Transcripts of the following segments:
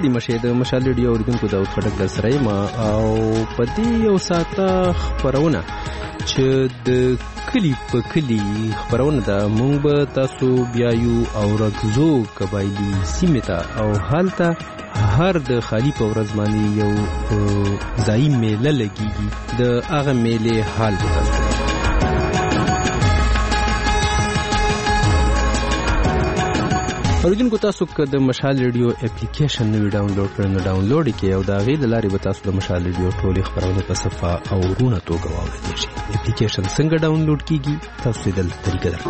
ستړي مشه د مشال ریډیو اوریدونکو د خټک در سره ما او په دې یو ساعته خبرونه چې د کلی په کلی خبرونه ده مونږ به تاسو بیایو او رګزو قبایلی سیمه ته او حالته هر د خالی په ورځ باندې یو ځای میله لګیږي د هغه میله حال به تاسو اوریدونکو تاسو که د مشال ریډیو اپلیکیشن نوی ډاونلوډ کړئ نو ډاونلوډ یې کړئ او د هغې له لارې به تاسو د مشال ریډیو ټولې خبرونه په صفه او روڼه توګه واورېدلی شئ. اپلیکیشن څنګه ډاونلوډ کیږي تاسو یې دلته طریقه درکړو.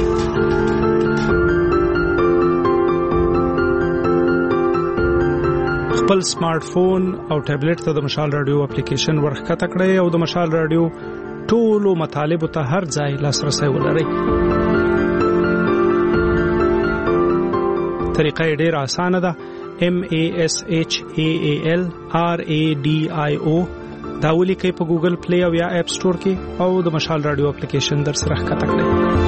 خپل سمارټ فون او ټابلیټ ته د مشال رادیو اپلیکیشن ورښکته کړئ او د مشال رادیو ټولو مطالبو ته هر ځای لاسرسی ولرئ. طریقه یې ډېره اسانه ده. MASHAALRADIO دا ولیکئ په ګوګل پلی او یا اپ سټور کې او د مشال رادیو اپلیکیشن در سره ښکته کړئ.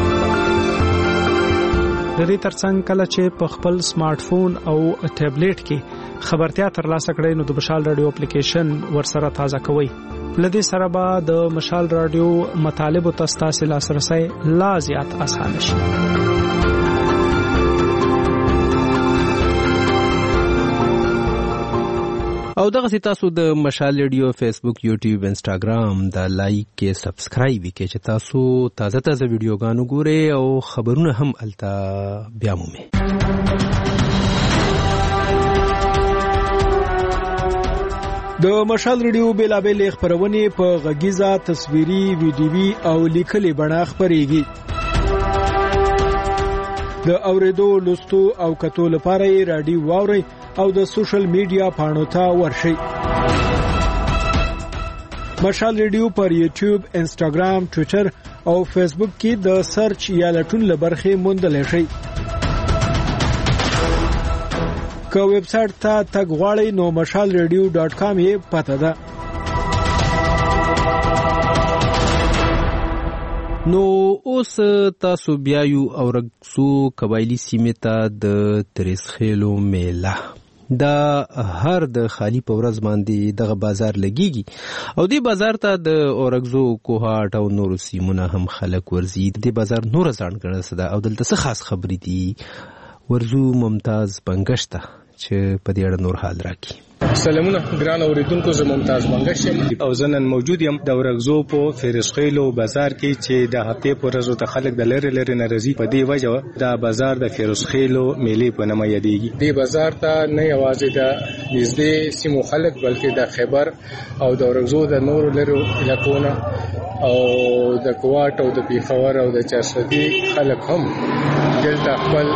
د دې ترڅنګ کله چې په خپل سمارټ فون او ټابلیټ کې خبرتیا ترلاسه کړئ نو د مشال رادیو اپلیکیشن ورسره تازه کوئ. لدې سره به د مشال رادیو مطالبو ته ستاسو لاسرسی لا زیات اسانه شي. او دغه سي تاسو د مشال ریډیو فیسبوک یوټیوب انسټاګرام دا لایک کې سبسکرایب کې چې تاسو تازه ویډیوګانو ګورئ او خبرونه هم الته بیا مومئ. د مشال ریډیو بیلابېل خبرونه په غږیزه تصویري ویډیوي او لیکلي بڼه خبريږي. د اوریدو لوستو او کتو لپاره یې رادیو واورئ او د سوشل میډیا پاڼو ته ورشئ. مشال ریډیو پر یوټیوب، انسټاګرام، ټویټر او فیسبوک کې د سرچ یا لټون لبرخې موندلی شئ. که ویب سایټ ته تګ غواړئ نو mashalradio.com یې پته ده. نو اوس تاسو بیایو او رګسو قبایلی سیمه ته د تریسخیلو میله دا هر د خالی په ورځ باندې دغه بازار لګیږي او دی بازار ته د اورګزو کوهاټ او نورو سیمونه هم خلک ورځي. دی بازار نور ځانګړنه ده او دلته څه خاص خبرې دي ورزو ممتاز بنگشته چې په دې اړه نور حال راکړي. سلامونه ګران اوریدونکو، زه ممتاز بنگش یم او زه نن موجود یم د اورګزو په فیروزخیلو بازار کې چې د هفته په ورځو ته خلک د لری نه راځي. په دې وجه دا بازار د فیروزخیلو میلې په نامه یادېږي. دې بازار ته نه یوازې د نږدې سیمو خلک بلکې د خیبر او د اورګزو د نورو لرو علاقونو او د کوټ او د پیښور او د چارسدي خلک هم دلته خپل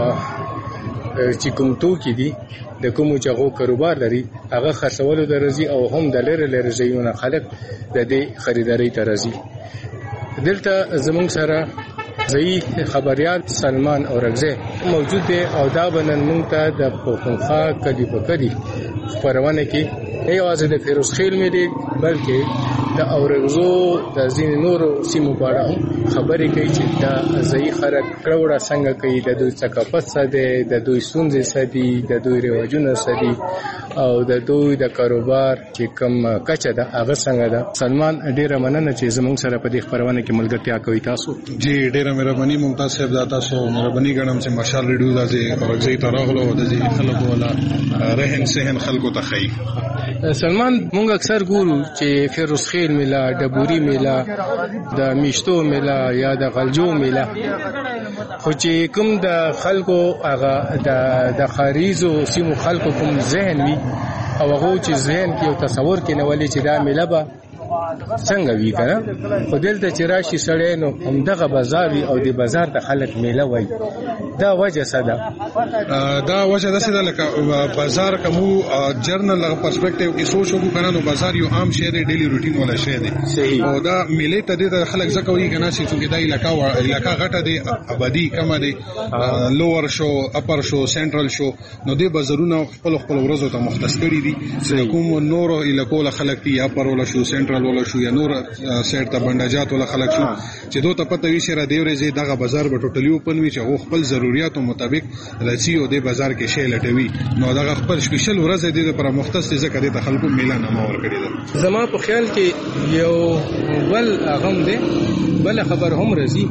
چې کوم توکي دي د کوم چاغو کاروبار لري هغه خرڅولو درځي او هم د لری ځایونو خلک د دې خریداري ته راځي. دلته زموږ سره ځای خبريال سلمان اورګزی موجود دی او دا بنن مونږ ته د پښتونخوا کلی په کلی خبرونه کې یوازې د فیروزخیل مې دی بلکې د اورګزو د ځین نورو سیمو په اړه خبرې کوي چې دا ځای خلک کړوړه څنګه کوي، د دوی ثقافت څه دی، د دوی ستونزې څه دي، د دوی رواجونه څه دي او د دوی د کاروبار چې کوم کچه ده هغه څنګه ده. سلمان ډیره مننه چې زموږ سره په دې خبرونه کې ملګرتیا کوي. تاسو جی ډیره مهرباني ممتاز صاحب، دا تاسو مهرباني ګڼم چې مشال ریډیو داسې اورګزی ته راغلو او د خلکو ولا رهن سهن خلکو ته خي. سلمان مونږ اکثر ګورو چې فیروزخیل میله، ډبوري میله، د میشتو میله یا د غلجو میله، خو چې کوم د خلکو هغه د خاریزو سیمو خلکو کوم ذهن وي او هغه چې ذهن کې او تصور کې نه ولې چې دا میله به څنګه وی کنه، خو دلته چې راشي سړی نو همدغه بازار وي او د بازار ته خلک میله وای. دا وجه څه ده؟ دا وجه ده چې لکه بازار کومو جرنل پرسپیکټیو کې سوچ وکړو کنه، نو بازار یو عام شی دی، ډیلی روټین ولا شی دی. او دا میله ته د خلک ځکه وی کنه چې څنګه دا علاقہ غټه دی، آبادی کم دی، لوور شو، اپر شو، سنټرل شو، نو د بازارونو خپل ورځو ته مختص کړی دي. کوم نور علاقو خلک دی اپر ولا شو، سنټرل ولا شو یا نور سیټ ته بنداجات ولا خلک شو چې دوی ته پته وی شي را دی ورځي دغه بازار به ټوټلی اوپن وي چې هغه خپل ضرورتو مطابق راځي او د بازار کې شی لټوي نو دا خپل سپیشل ورځ دی پر مختص ځکه د خلکو میلان ما ور کړی ده. زما په خیال کې یو بل غم دی بل خبر هم راځي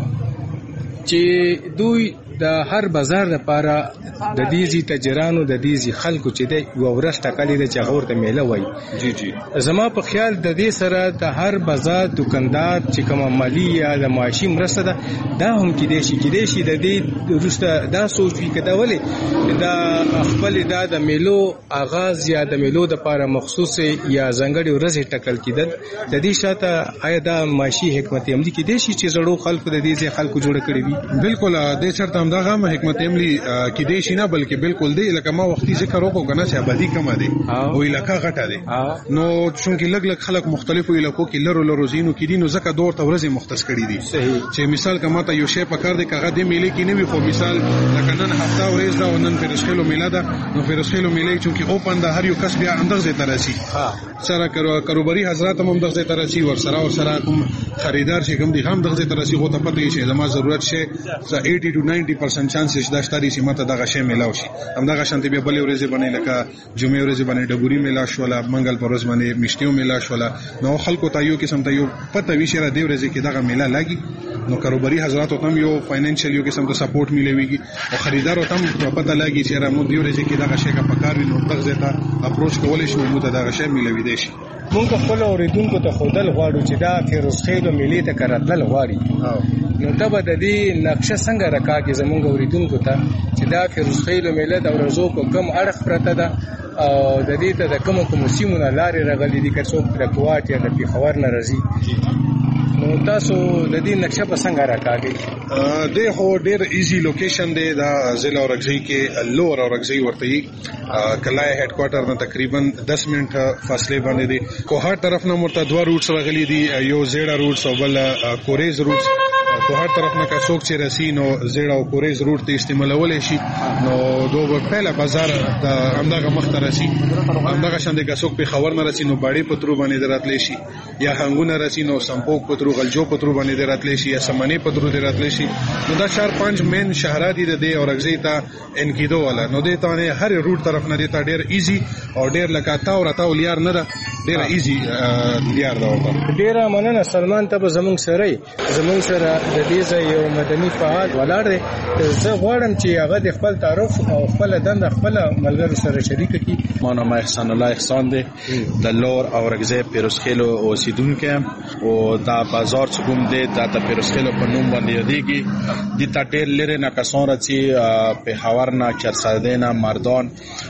چې دوی د هر بازار لپاره د دیزي تجرانو د دیزي خلکو چې د یو ورځ ټاکلې ده چې هغه ته میله وایي. جی زما په خیال د دې سره د هر بازار دکاندار چې کومه مالی یا د معاشي مرسته ده دا هم کېدای شي د دې وروسته دا سوچ وي که دا ولې دا خپل دا د میلو آغاز یا د میلو دپاره مخصوص یا ځانګړې ورځې ټاکل کېدل د دې شاته آیا دا معاشي حکمت عملي کېدای شي چې زړو خلکو د دې ځای خلکو جوړه کړې وي؟ بالکل د چرته همدغه حکمت عملي کېدای شي نه بلکې بالکل دی لکه ما وختي ذکر وکړو کنه چې آبادی کمه دی او علاقه غټه دی نو چونکې لګ خلک مختلفو علاقو کې لرو زینو کې دي نو ځکه دور ته ورځې مختص کړي دي چې مثال کما ته یو شی پکار دی کغه د میلې کې نه وي خو مثال لکه نن هفته ورځ دا ونن فرسخلو میله ده نو فرسخلو میله چونکې اوپن د هر یو کس بیا اندازې ترسي سره کاروباري حضرات هم اندازې ترسي ور سره کوم خریدار چې کوم دي هم اندازې ترسي غو ته پته شي زما ضرورت شي 80 to 90% چانسز دا شتاري چې ماته دغه شی میلاو شي همدغه شانتي به بلې ورځې باندې لکه جمعې ورځې باندې ډبوري میلا شولا منګل پر ورځ باندې میشتیو میلا شولا نو خلکو ته یو قسم ته یو پته وی شي را دی ورځې کې دغه میلا لاګي نو کاروباري حضرات هم یو فاینانشل یو قسم ته سپورټ میلويږي او خریدار هم پته لاګي چې را مو دی ورځې کې دغه شی کا پکار وي نو دغه ته اپروچ کولای شي نو دغه شی میلوي دی شي. مونږ خپل اوریدونکو ته خودل غواړو چې دا فیروز خیل میلې ته کراتل غواړي نو دا به د دې نقشه څنګه راکاږي زمونږ اوریدونکو ته چې دا فیروز خیل میله د ورځو په کم اړخ پرته ده او د دې ته د کوم سیمونه لارې راغلي دي که څوک د کوټ یا د پیښور نه راځي نو تاسو د دې نقشه په څنګه راکاږي؟ د هو ډیر ایزی لوکیشن دی دا ضلع اورګزی کې لور اورګزی ورته کلای هډ کوارټر نه تقریبا 10 منټ فاصله باندې دی کوهر طرف نه مرته دوه روټس راغلي دي یو زیړه روټس او بل کوریز روټس کوهر طرف نه که څوک چې رسی نو زیړه او کوریز روټ ته استعمالول شي نو دوه پهله بازار د همدغه مخته رسی همدغه شاندې که څوک په خبر نه رسی نو باړې پترو باندې دراتلی شي یا هنګونه رسی نو سمپوک پترو غلجو پترو باندې دراتلی شي یا سمنې پترو دراتلی شي نو دا 4-5 مین شهرات دي د اورګزی ته انکیدو والا نو د ته هر روټ طرف نه دي ته ډیر ایزی او ډیر لکه تا او راتاو لیار نه ده ډیر ایزی لیار دا وته. ډیر مننه سلمان ته زمونږ سره د دې ځای یو مدني فعال ولاړ دی زه غواړم چې هغه د خپل تعارف او خپل دنده خپل ملګرو سره شریک کړي. ما نام احسان الله احسان دی د لور اورګزی پیروزخیلو اوسیدونکو او دا بازار چې کوم دی دا د پیروزخیلو په نوم باندې یادېږي د تا ډېر لري نه کسان راځي پیښور نه چرسده نه مردان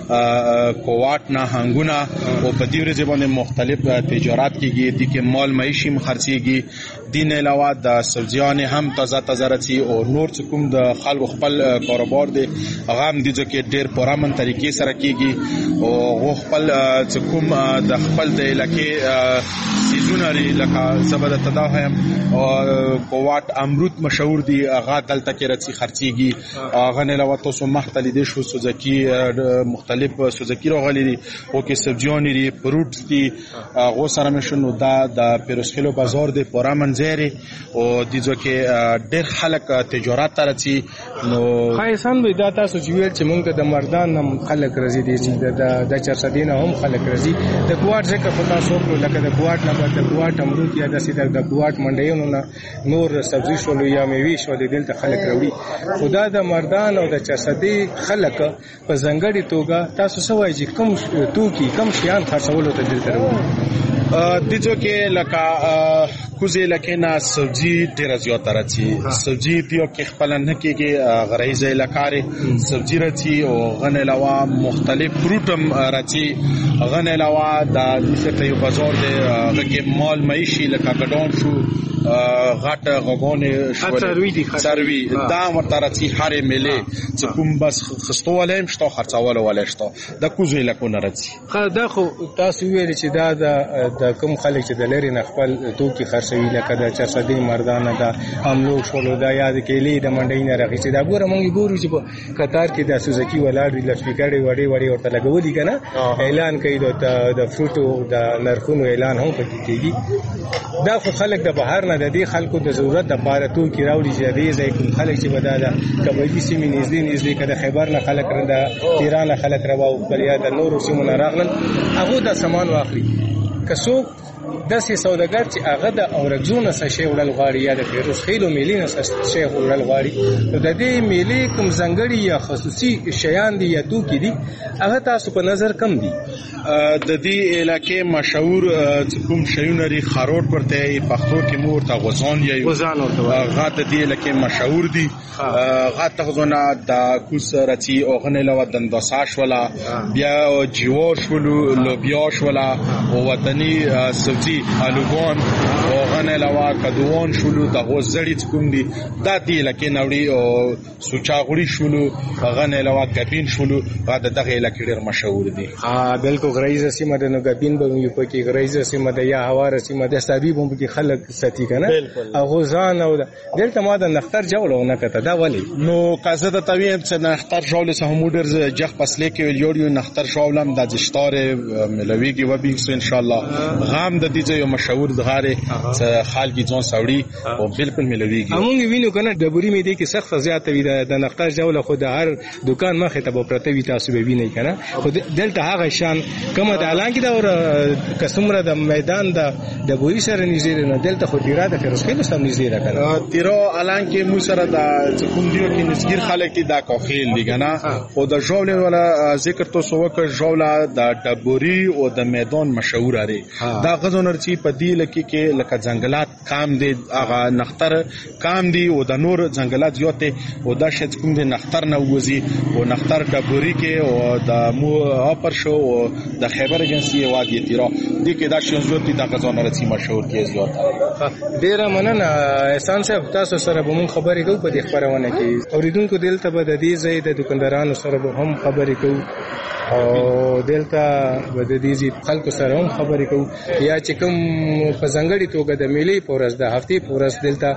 کوواټ نه هنګونه او په دې ورځ باندې مختلف تجارت کیږي د کې مال معیشي خرڅيږي دین علاوه د سبزیان هم تازه راځي او نور چې کوم د خلکو خپل کاروبار دی هغه هم د ځکه ډېر پرامن طریقې سره کیږي او خپل چې کوم د خپل د علاقې سیزونه لکه زبده تداهم او کوواټ امرود مشهور دی هغه دلته کې راځي خرڅيږي هغه نه علاوه تاسو مختلف دي شو سوزکی مختلف سوزکی راغلي دي او کې سبزیان دي فروټ دي هغه سره مشنو دا د پیروزخیلو بازار دی پرامن زیری او د ځکه ډېر خلک تجارت راځي نو خایسان به دا تاسو چې ویل چې موږ د مردان هم خلک راځي دي چې د چرسدین هم خلک راځي د کوټ ځکه په تاسو لکه د کوټ نه د کوټ امرود یا د سیده د کوټ منډیونو نه نور سبزی شول یا میوه شول دلته خلک راوړي خدا د مردان او د چرسدی خلک په ځنګړي توګه تاسو سوای چې کوم توکي کوم شیان خرڅولو ته دلته راوړي د ځکه لکه کوزه لکه نه سبزی ډیر زیات راځي سبزی دیو کې خپل نه کېږي غریزه لکاري سبزی راځي او غن علاوه مختلف فروټم راځي غن علاوه د دې ته یو بازار دی هغه کې مال معیشي لکه ګډون شو غټ غوګونه شو سروي دا ورته راځي هر میله چې کوم بس خستواله هم شته خرڅاواله ولا شته د کوزه لکه نه راځي دا خو تاسو ویل چې دا د کوم خلک چې د لری نه خپل توکي خرڅ خرڅوي لکه د چرسدي مردانه د املوک شولو دا یاد کېلې د منډۍ نه راغی دا ګوره موږ ګورو چې په قطار کې د سوزکی ولاړ دي لسپیکرې وړې ورته لګولي کنه اعلان کوي د فروټو د نرخونو اعلان هم پکې کېږي دا خو خلک د بهر نه د دې خلکو د ضرورت لپاره تو کې راوړي چې دې ځای کوم خلک چې بداله قبایلی سیمې نږدې کده خیبر نه خلک رنده ایران نه خلک راو بل یا د نورو سیمو نه راغلل هغه د سامان واخلي که څوک داسې سوداګر چې هغه د اورګزو نه څه شی وړل غواړي یا د فیروز خیلو میلې نه څه شی وړل غواړي نو د دې میلې کوم ځانګړي یا خصوصي شیان دي یا توکي دي هغه تاسو په نظر کم دي د دې علاقې مشهور کوم شیونه لري خاروټ ورته پښتو کې مور ته غوزان یا غوزان ورته هغه د دې علاقې مشهور دي هغه تغزونه د کوس رچی او غنه لو دنداساش ولا بیا جیوش ولو لوبیاش ولا او وطني سبزی الوګون او غنه لو کدوون شولو د غوزړی کوم دي د دې علاقې نوړي او سوچاغړي شولو غنه لو کپین شولو دا دغه علاقې ډېر مشهور دي بالکل غریزه سیمه د نوګابین به یو پکې غریزه سیمه د یا هواره سیمه د سابیب هم کې خلک ساتي کنه هغه ځان او دلته ما د نختر جوړو نه کته دا ولی نو کازه د تویم چې نختر جوړ سه همودر جخ پسلې کې یو نختر جوړم د جشتار ملويږي و به ان شاء الله غام د دې یو مشهور دغاره خالګي ځون ساوړي او بالکل ملويږي همون وینو کنه د بوري می دي کې سخت زیات وي د نختر جوړ خو د هر دکان مخه ته پرته وي تاسو به ویني کنه خو دلته هغه شان کومه د اعلان کې دا اور کسمره د میدان د بوري سره نږدې نه دلته خو ډیره د فیروز خیل سم نږدې راکړه تیرو اعلان کې مو سره د کوم دیو کې نسګیر خلک دي دا کوخیل دي کنه او د جوړ ولا ذکر تو سو وک جوړ د بوري او د میدان مشهور لري دا غزونر چې په دی لکه کې لکه ځنګلات کام دي هغه نختر کام دي او د نور ځنګلات یوته او دا شت کوم دي نختر نه وځي او نختر د بوري کې او د مو اپر شو او د خیبر ایجنسی وادي تیرا دي کې دا شنزور دي د غزونر چې مشهور کې زیات ډیره مننه احسان صاحب تاسو سره به مون خبرې کوو په دې خبرونه کې اوریدونکو دلته به د دې ځای د دکاندارانو سره به هم خبرې کوو او دلته به د دې خلکو سره هم خبرې کوو یا چې کوم په ځانګړي توګه د میلې په ورځ د هفتې په ورځ دلته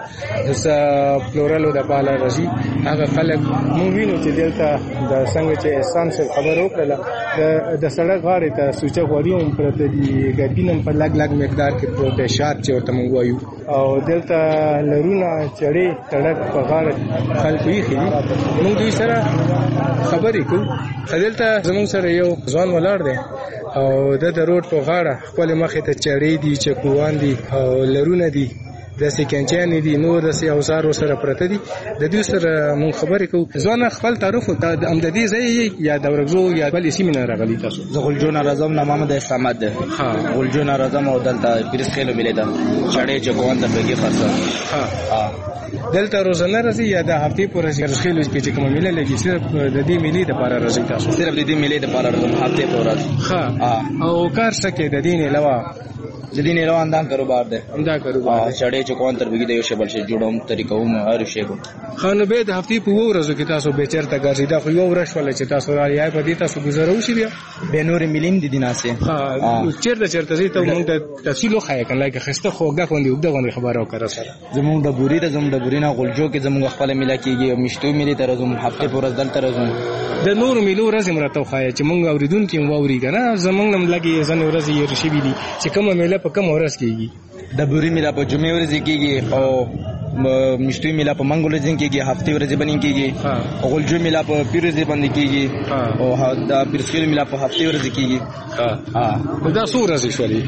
د فلورالو د بالا راځي هغه خلک مونږ وینو چې دلته د څنګه چې احسان صاحب خبر وکړه د سړک غاړې ته سوچه غوړي هم پرته دي ګابینم په لګ مقدار کې پروت شات چې ورته مونږ وایو او دلته لرونه چړې سړک په غاړه خلکو یې خېږي مونږ دوی سره خبرې کوو دلته زموږ سره یو ځوان ولاړ دی او د روډ په غاړه خپل مخې ته چړې دي چکوان دي او لرونه دي د سکینچان دي نور د اوزار سره پرته دي د دې سره مون خبرې کوو ځوان خپل تعارف د امدادي ځای یا د ورغزو یا بل سیمه نه راغلي تاسو زغلجون اعظم نام محمد اسلامت ده ها غلجون اعظم او دلته پیرس خېلو ملي ده چړې چکوان ته بګي خاصه ها دلته روزانه راځي یا د هفتې پورې پیرس خېلو کې چې کوم ملي لګي صرف د دې ملي د لپاره راځي تاسو صرف د دې ملي د لپاره راځم هفته پورې ها او کار څه کې د دین علاوه جدي نه روان دان کاروبار ده همدا کاروبار چړې چکوان تر بګي د یو شبل شي جوړوم طریقو مو هر شی کو خانو به د هفتې په ورځو کې تاسو به چرته ګرځي دا خو یو ورځ ولې چې تاسو را یای په دې تاسو گزارو شي بیا به نور ملیم دي دیناسه ها چرته زی ته مونږ د تفصیل خو یا کنه کې خسته خوګه کوندې وبدغه خبرو کړه سره زمونږ د بوري د زمونږ د بوري نه غلجو کې زمونږ خپل ملا کېږي او مشتو ملي تر زموږ هفته پورې دلته راځم د نور ملو ورځ مرته خو چې مونږ اوریدونکو ووري کنه زمونږ نم لګي ځنه ورځ یې رشي بي دي چې کومه میله په کوم ورځ کېږي د بوري میلا په جمعې ورځ کېږي او مشتوی میلا په منګول ځین کېږي هفته ورځ باندې کېږي او غلجو میلا په پیر ورځ باندې کېږي او د پیرسخیل میلا په هفته ورځ کېږي دا څو ورځې شولې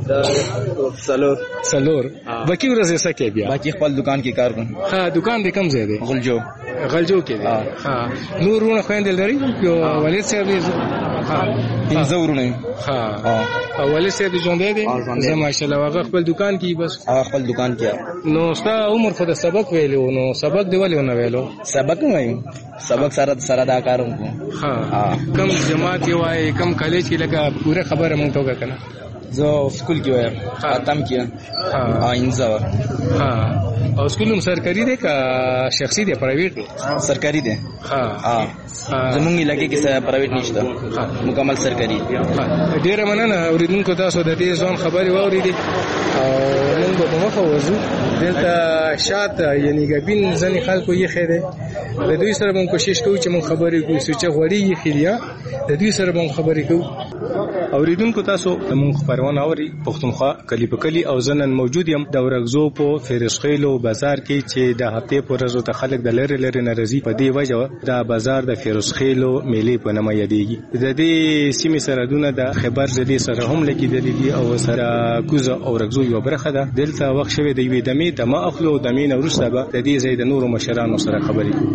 سلور باقي ورځې سکه بیا باقي خپل دکان کې کار کوم ها دکان دې کم ځای دی غلجو کې ها نورونه خويندل لري یو والد صاحب پنځه ورونه ها والد صاحب ژوند دی زه ماشاءالله هغه خپل دکان کې بس خپل دکان کې نو ستا عمر خو د سبق ویلو نو سبق دی ولې نه ویلو سبق وایم سبق سره دا کارم ها کم جماعت وای کم کالج کې لګه پوره خبره مونږ ته وکړه زه سکول کې وایم ختم کیا انځور او سکول هم سرکاري دی که شخصي دی پرایویټ دی سرکاري دی زمونږ علاقې کې پرایویټ نشته مکمل سرکاري ډیره مننه اوریدونکو تاسو د دې ځوان خبري واورېدې او موږ اوریدونکو په مخه وځو دلته شاته یعنی ګبین ځنې خلکو یې خېده د دوی سره موږ کوشش کوو چې موږ خبرې کوو چې غوړي یې خېلیا د دوی سره موږ خبرې کوو. اوریدونکو تاسو موږ خبرونه اوري پښتونخوا کلی په کلی او زنن موجود یم د ورغزو په فیروزخیلو بازار کې چې د هفته پر ورځ ته خلک د لری لری ناراضي په دی وجه د بازار د فیروزخیلو میلې په نامه یادېږي. د دې سیمې سرحدونه د خبر زدي سره هم لګیدلې دي او سره کوزه او ورغزو یو برخه ده. دلته وخت شوی د وی دمه د ما اخلو د مين ورسته به د دې زید نور مشرانو سره خبرې کوي.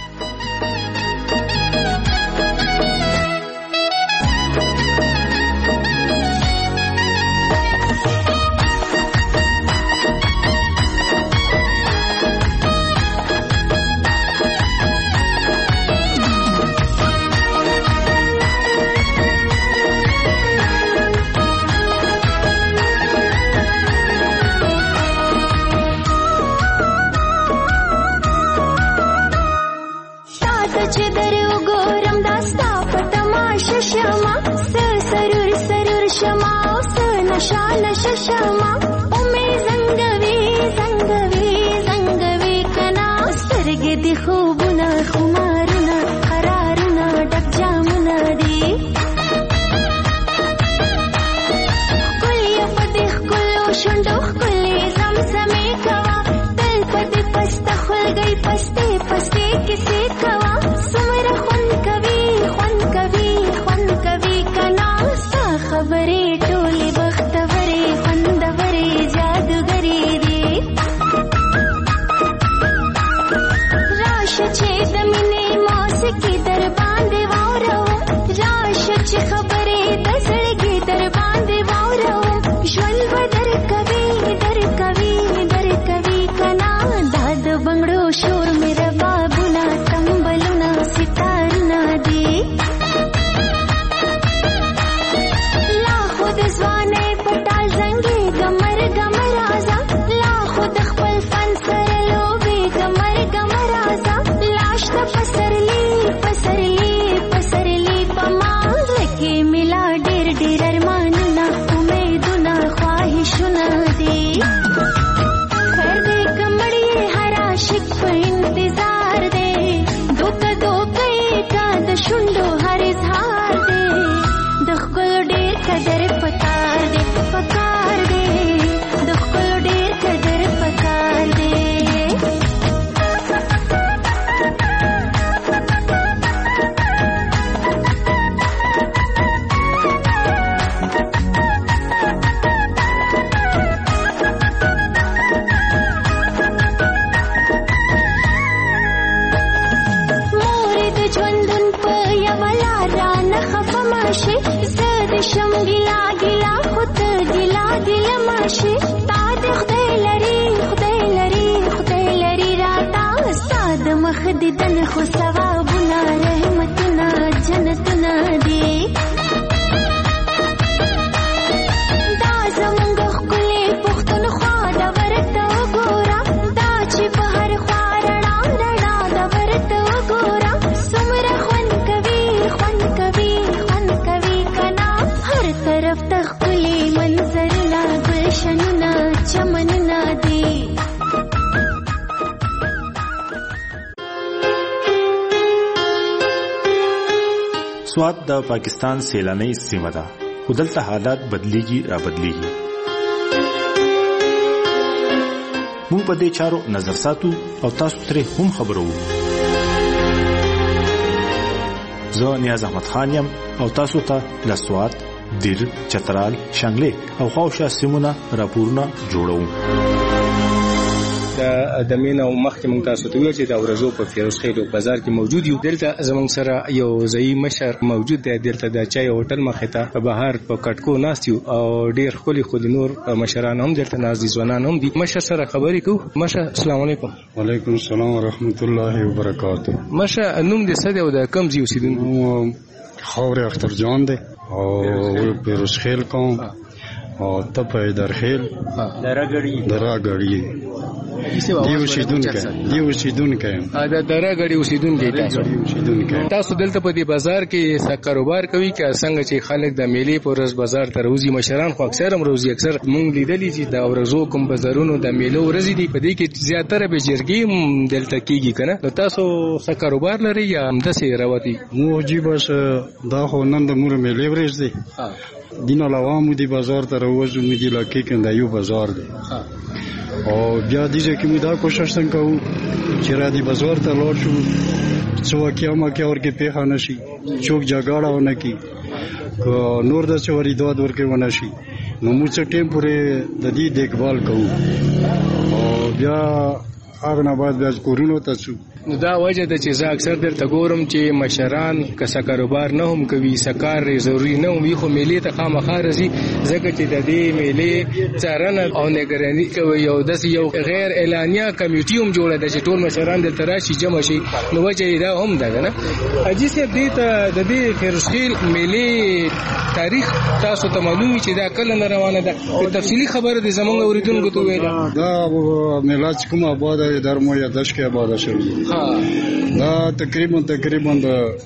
سوات د پاکستان سیلاني سیمه ده خو دلته حالات بدلیږي را بدلیږي. موږ په دې چارو نظر ساتو او تاسو ترې هم خبرو. زه نیاز احمد خان یم او تاسو ته له سوات، دیر، چترال، شانګلې او خواوشا سیمونه راپورونه جوړوم. د مینه او مخکې موږ تاسو ته ویل چې د ورزو په فیروزخیلو بازار کې موجود یو. دلته زموږ سره یو ځای مشر موجود دی. دلته د چای هوټل مخې ته په بهر په کټکو ناست یو او ډیر خولي خولي نور مشران هم دلته ناز دي، ځوانان هم دي. مشر سره خبرې کوو. مشر السلام علیکم. وعلیکم السلام ورحمت الله وبرکاته. مشر نوم دې څه دی او د کوم ځای اوسیدونکو؟ خاورې اختر جان دی او فیروزخیل کوم او ته په درخیل دراګړی دی اوسیدونکو دا دره غړي اوسیدونکو تاسو دلته په دې بازار کې کاروبار کوي که څنګه چې خلک د میلې په ورځ بازار ته روزي مشران خو اکثر هم روزي اکثر مونږ لیدلې چې دا ورځو کوم بازارونو د میلو ورځې دي په دې کې زیاتره به جرګې دلته کیږي کنه نو تاسو څه کاروبار لري یا همداسې راوتی مو جی بس دا خو نن د مور میلې ورځ دی دین علاوه مو دی بازار ته روزو مو دی لکه کنده یو بازار دی او بیا دیږي چې موږ دا کوشش وکړو چې را دي بازار ته لاړ شو څو کیامه کې ورګه پیښه نشي چوک جګړه ونه کی نور د چوري دوه ورکه ونه شي نو موږ څه ټیم پورې د دې دیکھبال کوو او بیا هغه نه بعد بیا کورونو ته څو نو دا وجه ده چې زه اکثر درته ګورم چې مشران که کاروبار نه هم کوي سکار ضروري نه وي خو میلې ته خامخا راځي ځکه چې د دې میلې څارنه او نگراني کوي او داسې یو غیر اعلانیه کمیټي هم جوړه ده چې ټول مشران دلته راشي جمع شي نو وجه دا هم ده نه اجي صاحب دې ته د دې فیروزخیل میلې تاریخ تاسو ته معلومي چې دا کله نه روانه ده تفصیلی خبره دې زمونږ اوریدونکو ته ویل دا میلاد کوم آباد در مو یادش کې آباد شوی دا تقریبا د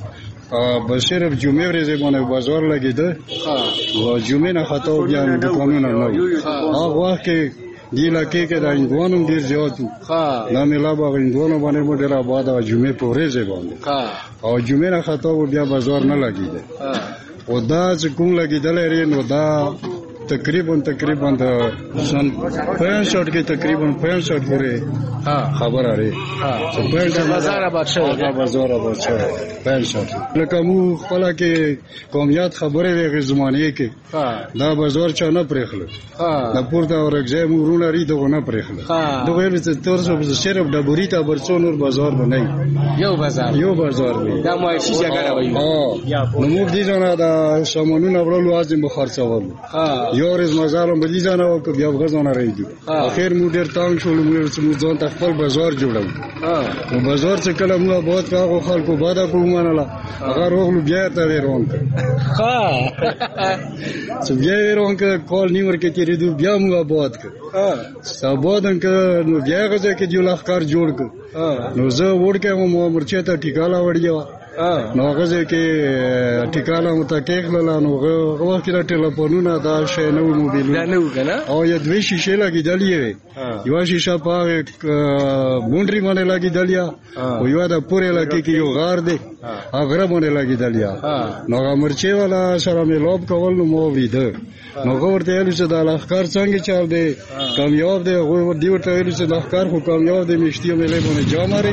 بشیر جمعه ورځې باندې بازار لګیده او جمعه نه خطا بیا د قانون نه هغه وخت کې دی لکه کې د انګوانو ډیر زیات نه ملا باغ انګوانو باندې مو ډیر آباد او جمعه په ورځې باندې او جمعه نه خطا بیا بازار نه لګیده او دا چې کوم لګیدل لري نو دا تقریبا د سن 65 کې تقریبا 65 پورې خبر اړه چې بازار آباد شوی بازار آباد شوی 65 لکه مو خپل کې قومیت خبره وی زمانه کې دا بازار چا نه پرېخله دا پورته ورګځه مو رونه ری دغه نه پرېخله دا ویل چې تر څو صرف د بوریتا برڅونور بازار باندې یو بازار وي دا معاشي جګړه وي نو موږ دې ځنه دا سامانونه ورلو لازم خرڅول یو ورځ مزارم بدی ځانه او بیا غزونه راځي اخر مو ډیر تانګ شول موږ ځان ته خپل بازار جوړو نو بازار چې کله موږ آباد کاغو خلکو بادا کومانه هغه روغلو بیا ته ورون چې بیا ورون کول نیمر کې تیرې دو بیا موږ آباد کړ آبادن ک نو بیا غزه کې جو لخر جوړ ک نو زه وړکه مو مرچه ته ټیکاله وړیا نو غزه کې ټیکاله متکیخ لاله نو غوښ کې ټلیفونونه دا شی نو موبایل نه وکنه او یو دوی شیشه لګیدلې یو شیشه په بونډري باندې لګیدلیا او یو دا پورې لګی کې یو غار دی هغه باندې لګیدلیا نو مرچه والا سره مې لوب کول نو مو ویده نو ورته ویل چې دا لخر څنګه چار دی کامیاب دی او دی ورته ویل چې لخر خو کامیاب دی مشتیو مې له باندې جامره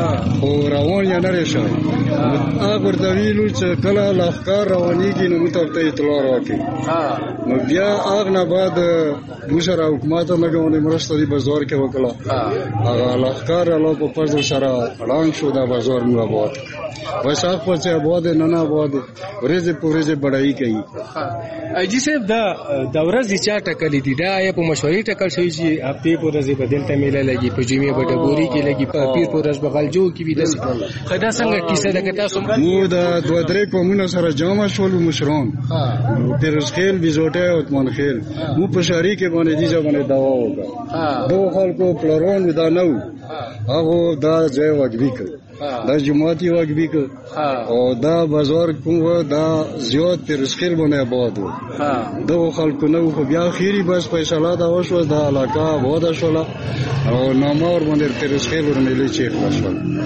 او روان یا نه راشي هغه ورته ویل چې کله لخر روانيږي نو متوقع اطلاع راکړي نو بیا هغه نه بعد دوسر حکومت لګونه مرسته دی بازار کې وکړه هغه لخر له په پرځ سره اړان شو دا بازار مو آباد وساخ په څه آباد نه نه آباد ورځ په ورځ بډای کوي اجي صاحب دا ورځ چې ټکلې دي دا په مشورې ټکل شوی چې هفته په ورځ بدلته میله لګي په جمعې په ډګوري کې لګي په پیر په ورځ بغلجو کې وي داسې خدا څنګه کیسه ده که تاسو مو دا دوه درې قومونه سره جامع شول مشران پیروزخیل بیزوټه او اتمانخیل مو په شهري کې باندې دي ځونه داوا وکړه دوه خلکو پلرون دا نو هغه دا ځای واجبې کړ دا جماعتي واجبې کړ او دا بازار کوم دا زیات پیروزخیل باندې آباد و دوه خلکو نو خو بیا اخیری بس فیصله دا وشو دا علاقه آباد شول او نامور باندې پیروزخیل ورملي چې خلاص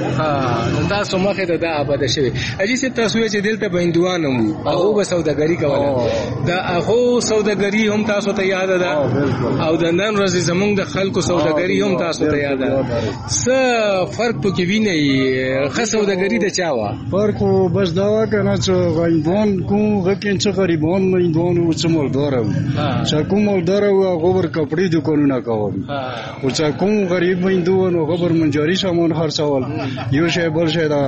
شول تاسو مخه ته دا آباد شوی اجي چې تاسو چې دلته بندوان او به سوداګری کوله دا هغه سوداګری هم تاسو ته یاد ده او د نن ورځې زمونږ د خلکو سوداګری هم تاسو ته یاد ده څه فرق پکې ویني خاص سوداګری د چاوا فرق بس دا کنه چې غیبون کو غکین چې غریبون نه دون او چې مولدار چې کوم مولدار او غوبر کپڑے دکانونه کول او چې کوم غریب مندون او غوبر منجاری سامان خرڅول یو شی بل شی دا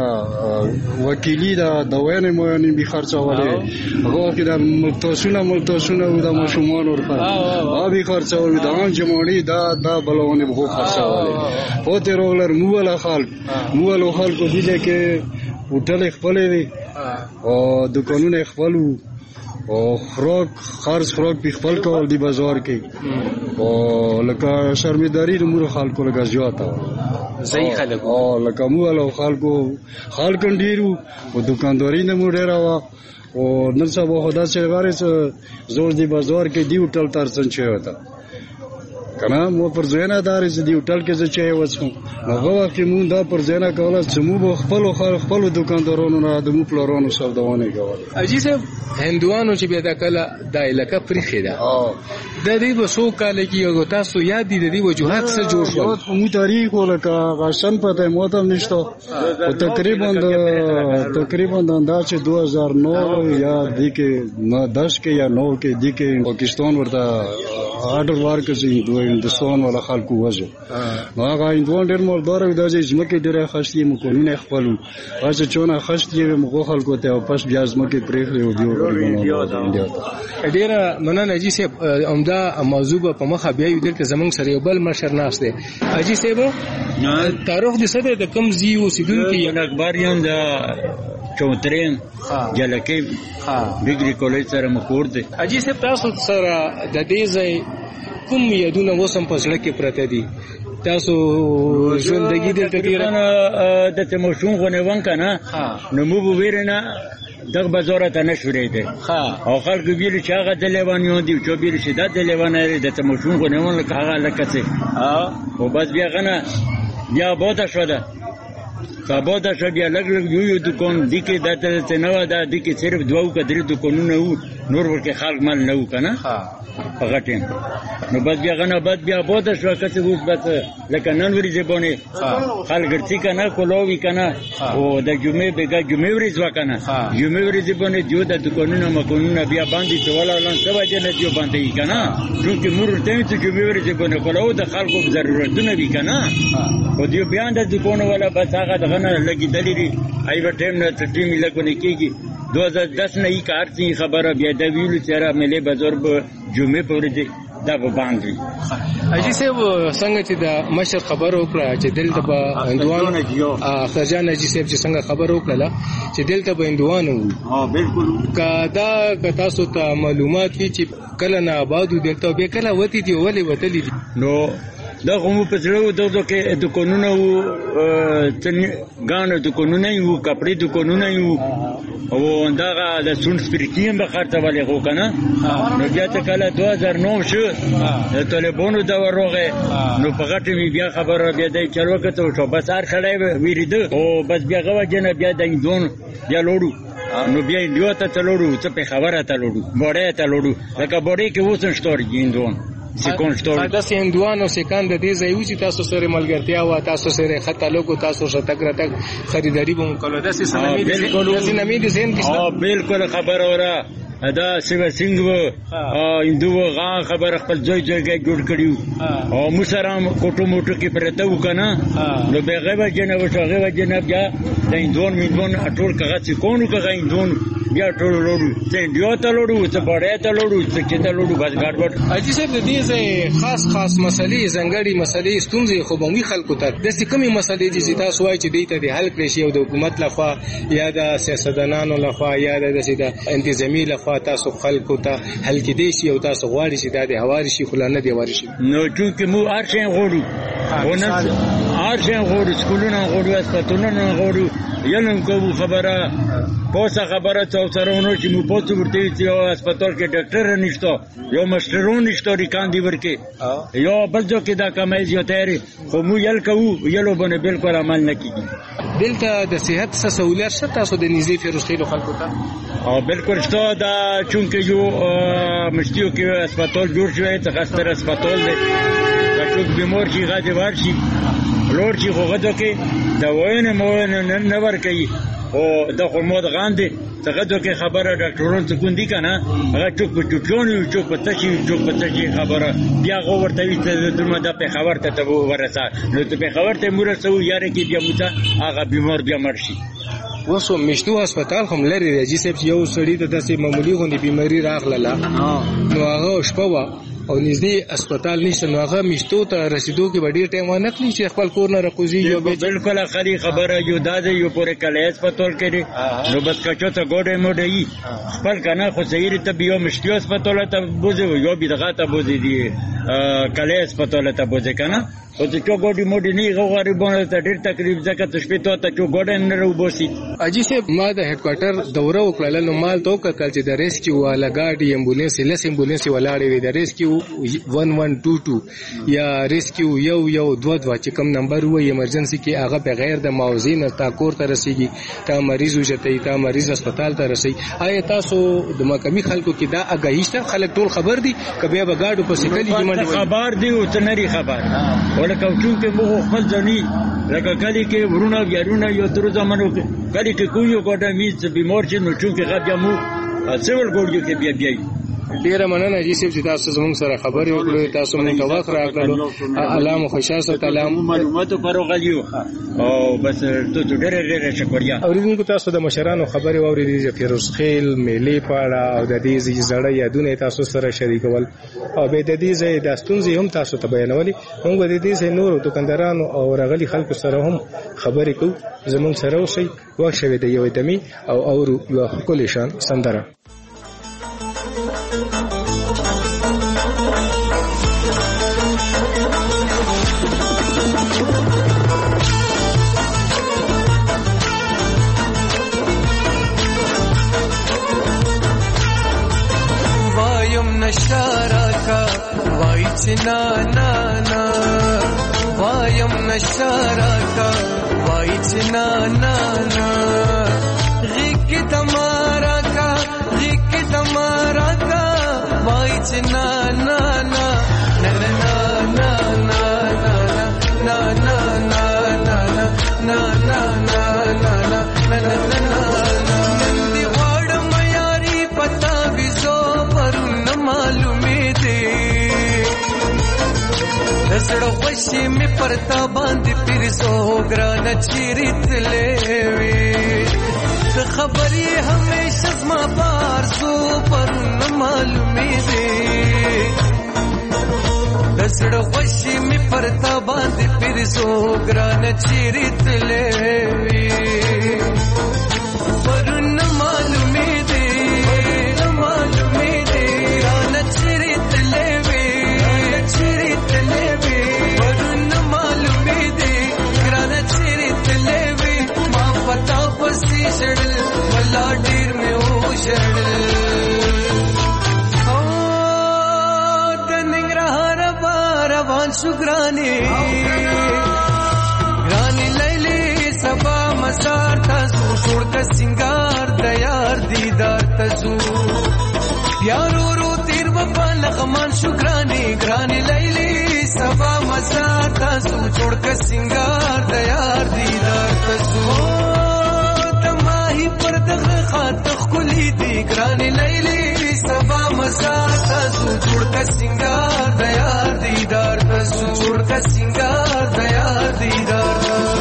وکیلی دا دوانه مو نه به خرڅول هغه کې دا ملتاسونه او د مشومان ورته به خرڅول دا جمعړي دا بلونه به خرڅول او ته رولر مولا خلکو دي چې هوټل خپل وي او دکانونه خپل او خرڅ خوراک په خپل کول دی بازار کې او لکه شرمېداري د مور خلکو لکه زیاته صحیح خلک او لکه مو له خلکو ډیرو او دکانداري نه مو ډیره وا او نن سبا خدا چې غاره زور دی بازار کې دی هوټل ترڅن چي وتا کنه مو پر ځینه دار چې دی هوټل کې چې وڅو هغه وخت مونږ دا پر ځینه کوله چې مو خپل دکاندارونو نه د مو پلارونو سوداونه کوله اجي صاحب هندوانو چې بیا دا کله د الکه پرخه ده د دې وسو کال کې یو تاسو یاد دي د دې وجوهات څخه جوړ شو مو تاریخ ولکه غشن پته مو ته نشته او تقریبا د انداز 2009 یا د کې 10 کې یا 9 کې د کې پاکستان ورته آرډر ورکړي دوی هندوستان ولا خلکو وځو هغه هندوان ډېر مالدار وي دا چې ځمکې ډېره خشتي مو کولونه خپلو واځي چونه خشتي مو خلکو ته واپس بیا ځمکې پرېخلي او ډیره مننه اجي صاحب عمده موضوع په مخه بیا یو دلته زمونږ سره یو بل مشر ناس دی اجي صاحب تاریخ د سده د کم زی اوسیدونکو یو اخباریان د چوترین جلکې ډیګري کالج سره مکور دی اجي صاحب تاسو سره د دې ځای کوم یادونه وسم په ځل کې پراته دي تاسو ژوندګي دلته تیرانه د تموشون غونه ونکنه نو مو ویرنه دغه بازار ته نشورې ده او خلک ویل چې هغه د لیوانیو دی چې ویل چې د لیوانې د تموشون غونه ون لکه هغه لکه څه او بس بیا غنه بیا بوده شو ده کابوده شو بیا لګ یو دکان دی کې د ته نو ده دی کې صرف دوه کډری دکانونه وو نور ورکه خلک مال نه وکنه هغه ټیم نو بس بیا غنه بیا بوده شو کته اوس بس لکه نن ورځ باندې خلک ګرځي کنه کولوي کنه او د جمعې بیګه جمعې ورځ وکنه جمعې ورځ باندې جو د دکانونو مکونونه بیا باندې چولا لن سبا جن جو باندې کنه چې مور ته چې جمعې ورځ باندې کولو د خلکو ضرورتونه وی کنه او دی بیا د دکانو ولا بس هغه دغه لګي دلیری ایو ټیم نه ټیم لګونه کیږي 2010 نه یې کار چې خبره بیا د ویلو چیرې ملي بازار په جمعې پورې دی دا به باندې اجي صاحب څنګه چې د مشر خبر وکړه چې دلته به هندوانو خرجان اجي صاحب چې څنګه خبر وکړه چې دلته به هندوانو بالکل کا تاسو ته معلومات وی چې کله نه آبادو دلته به کله وتی دی ولې وتلی دي نو دا کوم په څلو دغه کې د قانون او غانو د قانون یو کپړې د قانون یو او دا د سون سپریټیم به خاطر ولې هو کنه نو بیا ته کله 2009 شو د طالبانو دا وروغه نو په غټه بیا خبره بیا د چلو کته شو بس هر خړای ویریده او بس بیا غوا جن بیا د دون بیا لوړو نو بیا یو ته تلوړو ته په خبره تلوړو بوړې تلوړو لکه بوړې کې وسن شتوري دون سکون شتوري دا هندوانو سکان د دې ځای چې تاسو سره ملګرتیا و تاسو سره خطا لوګو تاسو سره تک خریداري به مکلو دا سنمي دي زين کې بالکل خبر اوره دا سیو سنگ و هندو غا خبر خپل ځای جوړ کړیو او مسرام کوټو موټو کې پرته وکنه نو بغه جناب شغه جناب یا د هندوان ټول کغه چې کونو کغه هندوان بیا ټول لوړو چې دیو ته لوړو چې بڑے ته لوړو چې ته لوړو بس ګډوډ اجي صاحب د دې ځای خاص مسلې زنګړي مسلې ستونزې خو به خلکو ته د سکمې مسلې چې تاسو وایي چې دیته د حل کړی شي او د حکومت لخوا یا د سیاستدانانو لخوا یا د انتظامی لخوا تاسو خلکو ته حل کړي شي او تاسو غواړئ چې د هواري شي خلانه دی واري شي نو چې مو ارشن غوړو ونه ارشن غوړو سکولونه غوړو اسپیټالونه غوړو ینم کوم خبره پوسه خبره ته سرهونو چې مو پوسه ورته چې اسپیټال کې ډاکټر نشته یو مشرون نشته ریکان دی ورکه یو بل ځکه دا کمای زیاتره خو مو یل کوو یلو باندې بالکل عمل نکېږي دلته د صحت سہولیت شته تاسو د نږدې فیروزخیلو خلکو ته او بالکل شته دا چونکه یو مشتیو کې اسپیټال جوړ شوی ته خاصه اسپیټال دی چې بیمار شي غاځي ورشي لور چې هغه کې دوايونه مو نه ورکي او د خرمود غاندي څنګه کې خبره ډاکټرونو ته کوندي کنه هغه چوک په چوکونو چوک په تشي خبره بیا غو ورته وي دمه د په خبر ته ورسا نو ته په خبر ته مرسو یاره کې بیا موته هغه بیمار بیا مرشي وسو مشتو هسپتال هم لري رجی صاحب یو سړی ته داسې معمولی غونډې بیماری راغله نو هغه شپه او نږدې هسپتال نشته نو هغه میشتو ته رسیدو کې ډېر ټایم ونه اخلي چې خپل کور نه راکوزي. یو بالکل اخري خبره یو دا دی یو پورې کله هسپتال کې نو بس کچو ته ګوډه موډه خپل کنه خو سیر ته بیا مشتي هسپتال ته بوزي یو بيدغه ته بوزي دي کله هسپتال ته بوزي کنه او چې چا ګوډي موډي نه غریبانو ته ډېر تکلیف ځکه تشبیه ته چا ګوډه نه روبوسي. اجي صاحب ما د هډ کوارټر دوره وکړل نو مال تو کتل چې د ریسکیو والا ګاډي امبولانس لس امبولانس ولاړې وي د ریسکیو 1122 یا ریسکیو یو 22 چې کوم نمبر وي ایمرجنسي کې هغه بغیر د موازین تا کور ته رسیږي تا مریض وجته تا مریض هسپتال ته رسي. آیا تاسو د مقامی خلکو کې دا اگاهی شته خلک ټول خبر دي کبه به ګاډو په سکلی کې خبر دي او تنري خبر ولکه چونکه مو خپل ځنی لکه کلی کې ورونه غیرونه یو تر زمانو کې کلی کې کویو ګډه میز بیمار چې نو چونکه غږ مو څول ګوډیو کې بیا ډیره مننه جی سیب چې تاسو زموږ سره خبرې وکړې تاسو موږ ته وخت راکړو الله مو خوشاله تعالی معلوماتو پروغلیو او بس ته ډېر شکریا. اوریدونکو تاسو د مشرانو خبرې واورېدې چې فیروز خیل میلې پاړه او د دې زړه یادونه تاسو سره شریکول او به د دې ځای د ستونزې هم تاسو ته بیانولې. موږ د دې ځای نور دکاندارانو او رغلي خلکو سره هم خبرې کوو. زموږ سره اوسئ وخت شوی د یو دمي او اورو یو ښکلې شان سندره. نشارaka وایچنا نا نا وایم نشارaka وایچنا نا نا غیک تمہارا کا وایچنا نا نا نا نا نا نا نا نا نا نا نا نندی واڑ میاری پتا بزو پر معلومی دے دسڑ خوشی میں پرتا باندھ پھر سو گران چیری تلے وی خبری ہمیشہ زما بار سو پر معلومی دے دسڑ خوشی میں پرتا باندھ پھر سو گران چیری تلے وی پر معلومی دے ولا ډیر مې وشړل او د ننګرهار روان شو ګرانې لیلې سبا مسار تاسو جوړ کا سنگار تیار دیدار تاسو یارو رو تیر په لغمان شو ګرانې لیلې سبا مسار تاسو جوړ کا سنگار تیار دیدار تاسو پر دغه خاطر خلی دی ګرانې لیلې سبا مسار تاسو جوړ کا سنگار دیار دیدار تاسو جوړ کا سنگار دیار دیدار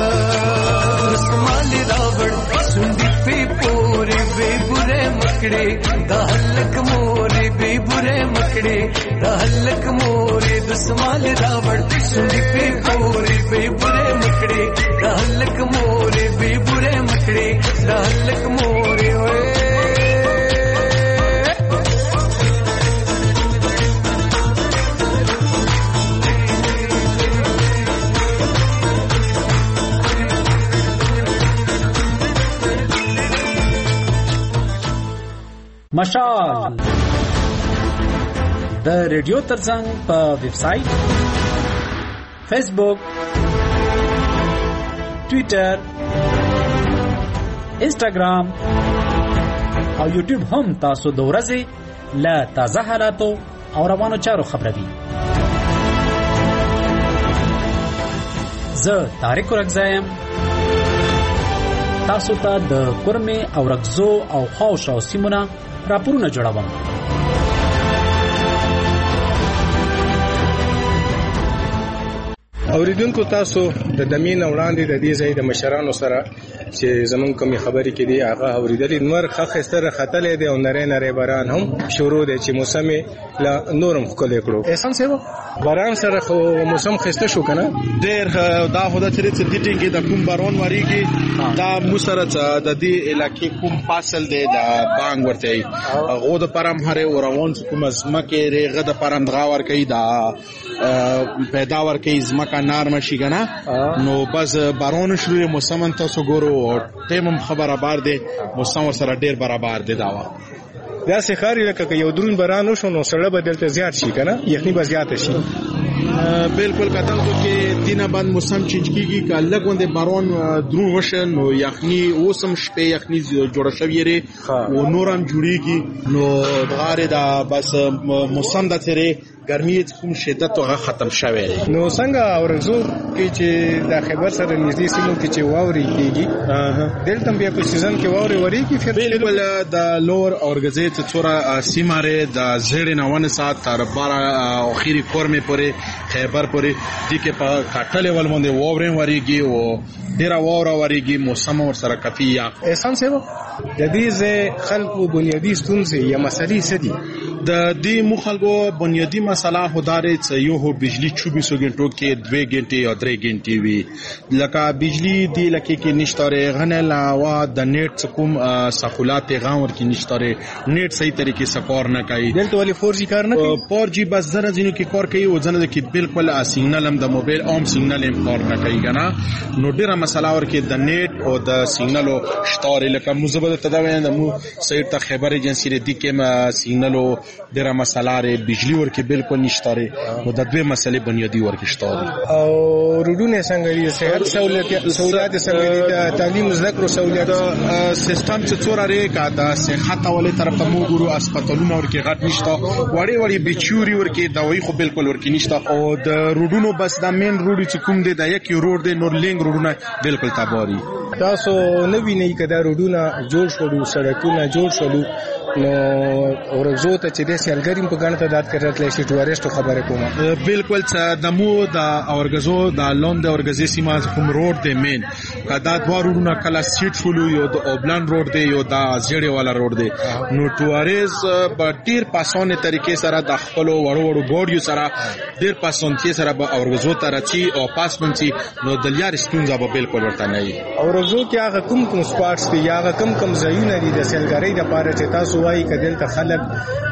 رسمال راوړ سندې په پورې به بره مکړې د هلک مورې به بره مکړې د هلک مورې د سمال راوړ سندې په پورې به بره مکړې د هلک مورې به بره مکړې د هلک مورې وې مشال د ریډیو ترڅنګ په ویب سټ فیسبوک ټوئیټر انسټاګرام او یوټیوب هم تاسو د ورځې له تازه حالاتو او روانو چارو خبروي. زه طارق ورکزایم تاسو ته د کورمه او رغزو او خاوش او سیمونه راپورونه جوړوم. اوریدونکو تاسو د دمین وړاندې د دې ځای د مشرانو سره چې زمون کوم خبرې کې دی هغه اوریدلې نور خخ ستره خطلې دی او نری باران هم شروع دی چې موسم لا نورم خلې کړو احسان سیو باران سره خو موسم خسته شو کنه ډیر دا خو د چریت د ټینګي د کوم بارون وریږي دا مسره د دې علاقې کوم فاصل دی د بانګ ورته غو د پرم هره اوروان کوم ازمکه ریغه د پرم دغاور کوي دا پیداوار کوي ازمکه نرم شي کنه نو بس بارون شروع موسم تاسو ګورو تیمم خبره بار دی موسم سره ډیر برابر دی دا دا سخاري لکه یو درون باران وشو نو سره بدلته زیات شي کنه یخني به زیات شي بالکل کتل کو کې دینه باندې موسم چینج کیږي که لګوندې بارون درون وشه نو یخني اوسم شپه یخني جوړ شوی ری او نورم جوړیږي نو غاره دا بس موسم د تیرې ګرمي کوم شدت هغه ختم شوی نو څنګه اورزو کې چې د خبر سره نږدې سیمو کې چې واوري کیږي دلته بیا په سیزن کې واوري وریږي بالکل د لور اورګزې ته څوره سیماره د زړې نوونه سات تر 12 اخیری کورمه پورې خیبر پورې د کې په کاټل ول باندې واوري وریږي او ډیر واوره وریږي موسم ور سره کافي یا احسان سیو د دې خلکو بنیادی ستونزې یا مسلې څه دي د دې مخالګو بنیادی مسله هدارې چې یو هو بجلی 24 غنټو کې 2 غنټې او 3 غنټې وي لکه بجلی دی لکه کې نشتره غنه لاوا د نیټ کوم سہولات غاور کې نشتره نیټ صحیح طریقې سره کار نه کوي دلته ولې 4G کار نه کوي 4G بس زره ځینو کې کار کوي او ځنه کې بالکل سیګنال هم د موبایل عام سیګنال هم کار نه کوي کنه نو ډیره مسله ور کې د نیټ او د سیګنالو شتاره لکه مزبده تداوین د مو سایت ته خبر ایجنسی لري کې ما سیګنالو ډیره مسله لري بجلی ور کې بالکل نشتاره نو د دوه مسلې بنیادی ور کې شتاره او روډونه څنګه دي صحت سہولت څنګه دي تعلیم ذکر سہولت سیستم چې څوره لري کا د صحت ولې طرف ته مو ګورو هسپتالونو ور کې غټ نشته وړي بچوري ور کې دوايي خو بالکل ور کې نشته او د روډونو بس د مین روډ چې کوم دی د یک روډ دی نور لینګ روډونه بالکل تاباري تاسو نو وینئ کدا روډونه جوړ شول سړکونه جوړ شول نو اورزو ته چې د سیلګریم په ګڼ تعداد کې راتللی شي ټوریسټو خبره کومه بالکل د مو د اورګزو د لوند اورګزي سیمه کوم روډ دی مین کدا دوه روډونه کلا سیټ شول یو د اوبلان روډ دی یو د زیړې والا روډ دی نو ټوریز په ډیر پاسونه طریقې سره د خپل وړو ګوډیو سره ډیر پاسونتي سره به اورګزو ته راچی او پاسمنتي نو د لیار ستونزه به بالکل ورته نه وي اورزو کې هغه کوم سپاټس دي یا هغه کوم ځایونه دي د سیلګرۍ لپاره چې تاسو وایي کدل ته خلک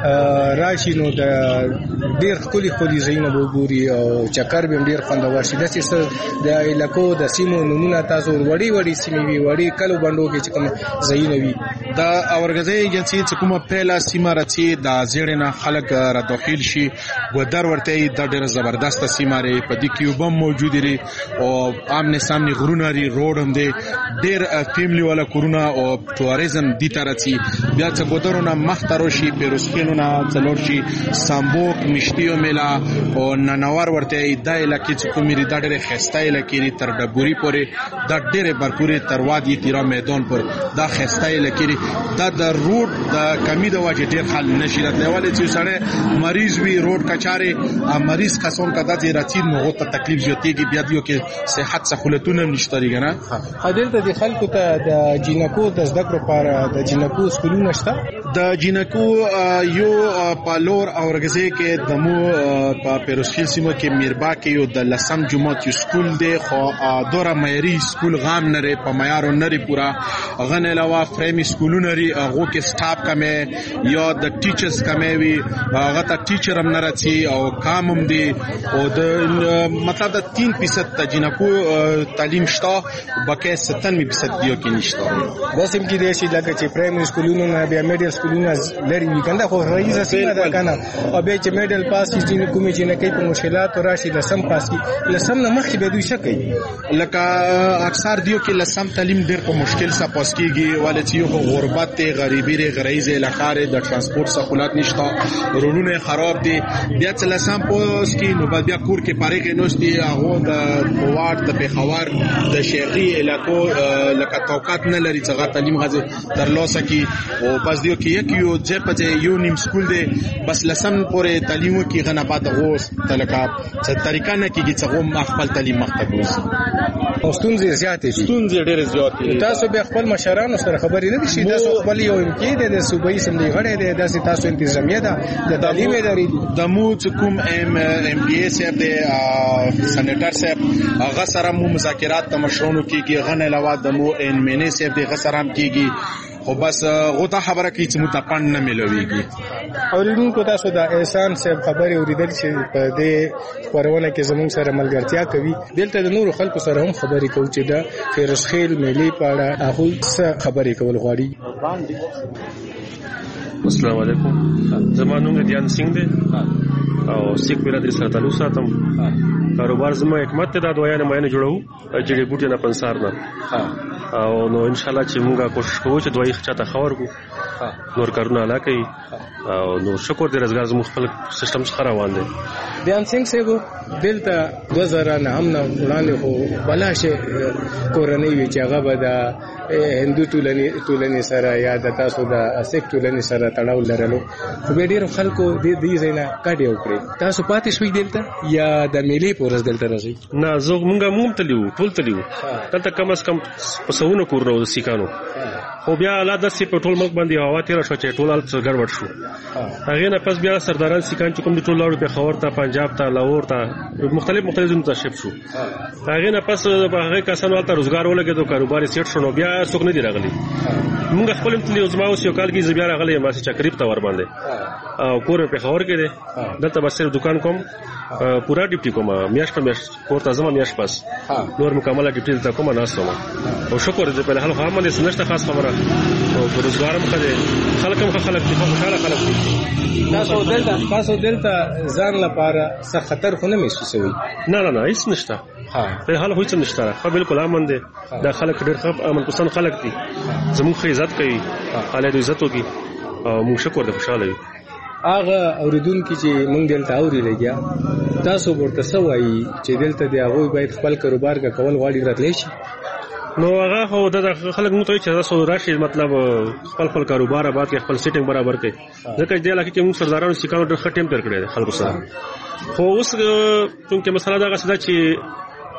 راشي نو د ډیر خولي ځایونه وګوري او چکر به ډیر خوندور شي د څه د علاقو د سیمو نمونه تاسو وړي سیمې وي وړي کلو بندو کې چې کوم ځایونه وي د اورګزي ایجنسی چې کومه پهلا سیمه راځي د زیړنه خلک را داخل شي ودر ورته د ډیر زبردست سیمه لري په دې کې وبم موجود لري او آمنے سامنے غرونه لري روډ هم دي ډیر فیملی والا کورونه او ټوریزم دي ترڅي بیا څه ګودرونه مختاروشي پیروسکینونه څلورشي سامبوک مشتیو میلا او ننوار ورته د علاقې چې کومې د ډېر خسته علاقې تر ډبوري پورې د ډېر برپوري تر وادي تیرا میدان پر د خسته علاقې د روډ د کمی د واجه ډېر حل نشي راتلواله چې سره مریض وی روډ کچاره مریض کسون کدا چې راځي نو ته تکلیف زیاتېږي بیا دیو کې صحت سہولتونه نشته لري حاضر ته خلکو ته د جینکو د زده کړو لپاره د جینکو سکولونه شته د جینکو یو پالور اورګزي کې دمو په پیروسخیل سیمه کې میربا کې یو د لسم جمعه یو سکول دی خو دوره معیاري سکول غام نری په معیارو نری پورا غن علاوه فریم سکولونه لري هغه کې سټاف کمه یا د ټیچرز کمه وي هغه ته ټیچر هم نه راځي او کام هم دی او د مطلب د 3% د جینکو تعلیم شته بکه 97% دیو کې نشته بس هم کې دی چې لکه چې پرایمري سکولونو نه بیا میډل سکولونه لري کنده خو رئیس سیمه ده کنه او به چې میډل پاس کیږي کومې چې نه کوي په مشکلات راشي لسم پاس کی لسم نه مخکې به دوی شکي لکه اکثر دیو کې لسم تعلیم ډېر په مشکل سره پاس کیږي ولې چې یو غربت ته غریبی ری غریز علاقې د ترانسپورت سہولت نشته رونونه خراب دي بیا چې لسم پاس کی نو بیا کور کې پاره کې نوستي هغه د کوواټ د پیښور د شهري علاقو لکه توقعات نه لري چې تعلیم غزه تر لاسه کی او بس دیو کې یک یو ځای په ځای یو نیم سکول دی بس لسم پورې تعلیم کې غنه پاته اوس تلکا څه طریقه نه کېږي چې غو خپل تعلیم مخته بوځي او ستونزې زیاتې دي ستونزې ډېرې زیاتې تاسو به خپل مشرانو سره خبرې نه شي تاسو خپل یو امکان دی د صوبایي سمندري غړي دی داسې تاسو انتظامیه ده د تعلیم ادارې د مو چې کوم ام پی ایس صاحب دی سېنیټر صاحب هغه سره مو مذاکرات د مشرونو کېږي غن علاوه د مو ان مینه صاحب دی هغه سره هم کېږي خو بس غوته خبره کوي چې متپن نه ملويږي اوریدونکو تاسو د احسان صاحب خبرې اوریدل چې په دې خبرونه کې زموږ سره ملګرتیا کوي دلته د نورو خلکو سره هم خبرې کوي چې د فیروز خیل میلې په اړه هغه څه خبرې کول غواړي. السلام علیکم زما نوم دیان سنگ دی او سیک برادری سره تعلق ساتم. کاروبار زما حکمت د دویانه ماینه جوړو جړې بوټي نه پنسار نه او نو ان شاء الله چې موږ کوشش کوو چې دوی خچاته خبر کو نور کارونه علاقه او نو شکر دې روزګار زموږ خپل سیستم څخه روان دي. دیان سنگ صاحب دلته 2000 نه هم نه وړاندې هو بلاشه کورنۍ وی چې هغه به د هندو ټولنې سره یا د تاسو د سیک ټولنې سره تړاو لرلو خو به ډیرو خلکو دې ځاینا کډې وکړي تاسو پاتې شوي دلته یا د میلې پورز دلته راځي؟ نه زه موږ تلیو ټول تلیو دلته کم از کم پسونه کورو د سیکانو خو بیا الاده سي په ټول ملک باندې هوا تیر شو چې ټول الڅ ګډوډ شو. هغه نه پس بیا سرداران سیکان چې کوم د ټول لاړو په خبر ته پنجاب ته لاهور ته مختلف منتشر شو. هغه نه پس هغه کسانو ته روزګار ولګېدو کاروبار سیټ شو بیا څوک نه دی راغلی. موږ خپل تلیو زما اوس یو کال کې زبیا راغلی ما سي چکریب ته ور باندې او کور په خبر کې ده دلته بس دکان کوم پورا ډیپټي کوم میاش په میاش پورته زما میاش پاس نور مکمله ډیپټي ته کوم ناس او شکر دې په حال خو هم دې سنشت خاص خبره او روزګارم خدای خلکم خلک دي خوشاله خلک دي. تاسو دلته ځان لپاره څه خطر خو نه محسوسوي؟ نه هیڅ نشته په حال هیڅ نشته خو بالکل امن دي دا خلک ډېر ښه امن پسند خلک دي زموږ عزت کوي حاله دې عزت وکي او موږ شکر دې خوشاله یو. هغه اوریدونکو چې موږ دلته اوري لګیا تاسو ورته سوایي چې دلته دی هغه باید خپل کاروبار کول غواړي راتلی شي نو هغه خو د خلک مو ته چې تاسو راشي مطلب خپل کاروبار آباد کې خپل سیټینګ برابر کړي ځکه چې د علاقې کې موږ سردارانو سیکانو ډېر ښه ټیم تیر کړی دی خلکو سره خو اوس چې مسله دا غسه چې